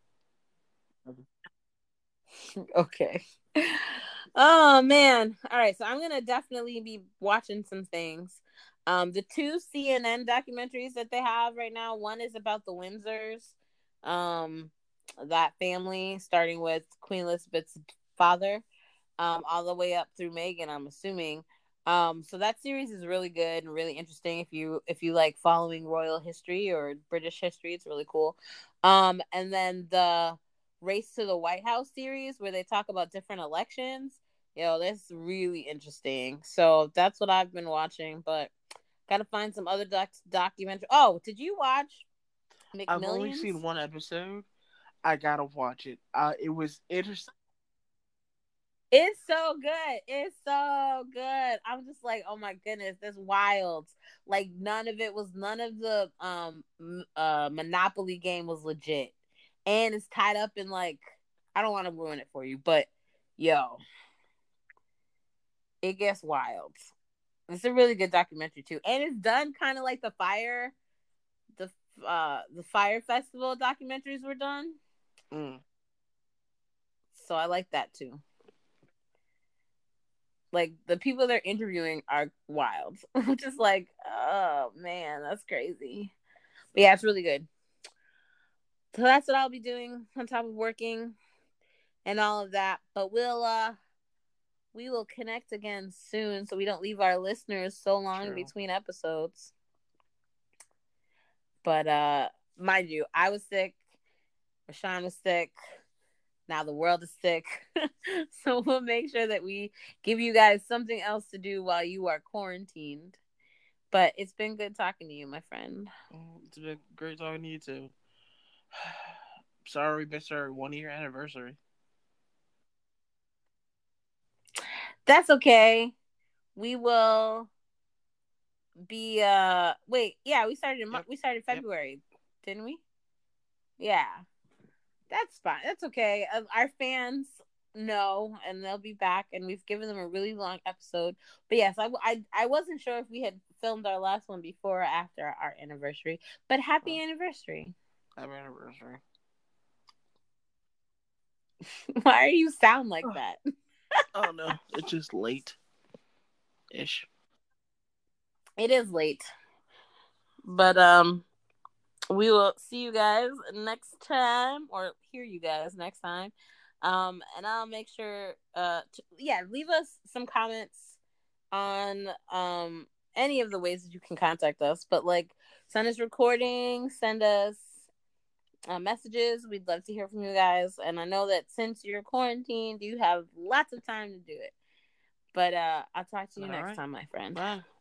B: Okay. Oh man. All right, so I'm going to definitely be watching some things. The two CNN documentaries that they have right now, one is about the Windsors. That family starting with Queen Elizabeth's father, all the way up through Meghan, I'm assuming. So that series is really good and really interesting if you like following royal history or British history. It's really cool. And then the Race to the White House series where they talk about different elections. That's really interesting. So that's what I've been watching, but gotta find some other documentary. Oh, did you watch
C: I've only seen
B: McMillions?
C: one episode. I gotta watch it. It was interesting.
B: It's so good. It's so good. I'm just like, oh my goodness, that's wild. Like none of the Monopoly game was legit. And it's tied up in like I don't want to ruin it for you, but yo, it gets wild. It's a really good documentary too, and it's done kind of like the Fire Festival documentaries were done. So I like that too. Like the people they're interviewing are wild, which is like, oh man, that's crazy. But yeah, it's really good. So that's what I'll be doing on top of working and all of that. But we will connect again soon, so we don't leave our listeners so long between episodes. But mind you, I was sick. Rashawn was sick. Now the world is sick. So we'll make sure that we give you guys something else to do while you are quarantined. But it's been good talking to you, my friend.
C: It's been great talking to you too. Sorry we missed our 1 year anniversary.
B: That's okay. We will be we started February, didn't we? Yeah. That's fine. That's okay. Our fans know, and they'll be back, and we've given them a really long episode. But yes, I wasn't sure if we had filmed our last one before or after our anniversary. But happy anniversary.
C: Happy anniversary.
B: Why do you sound like that?
C: Oh no, it's just late-ish.
B: It is late. But we will see you guys next time, or hear you guys next time. And I'll make sure leave us some comments on any of the ways that you can contact us. But like, send us recordings, send us messages. We'd love to hear from you guys. And I know that since you're quarantined, you have lots of time to do it. But I'll talk to you next time, my friend.
C: Bye.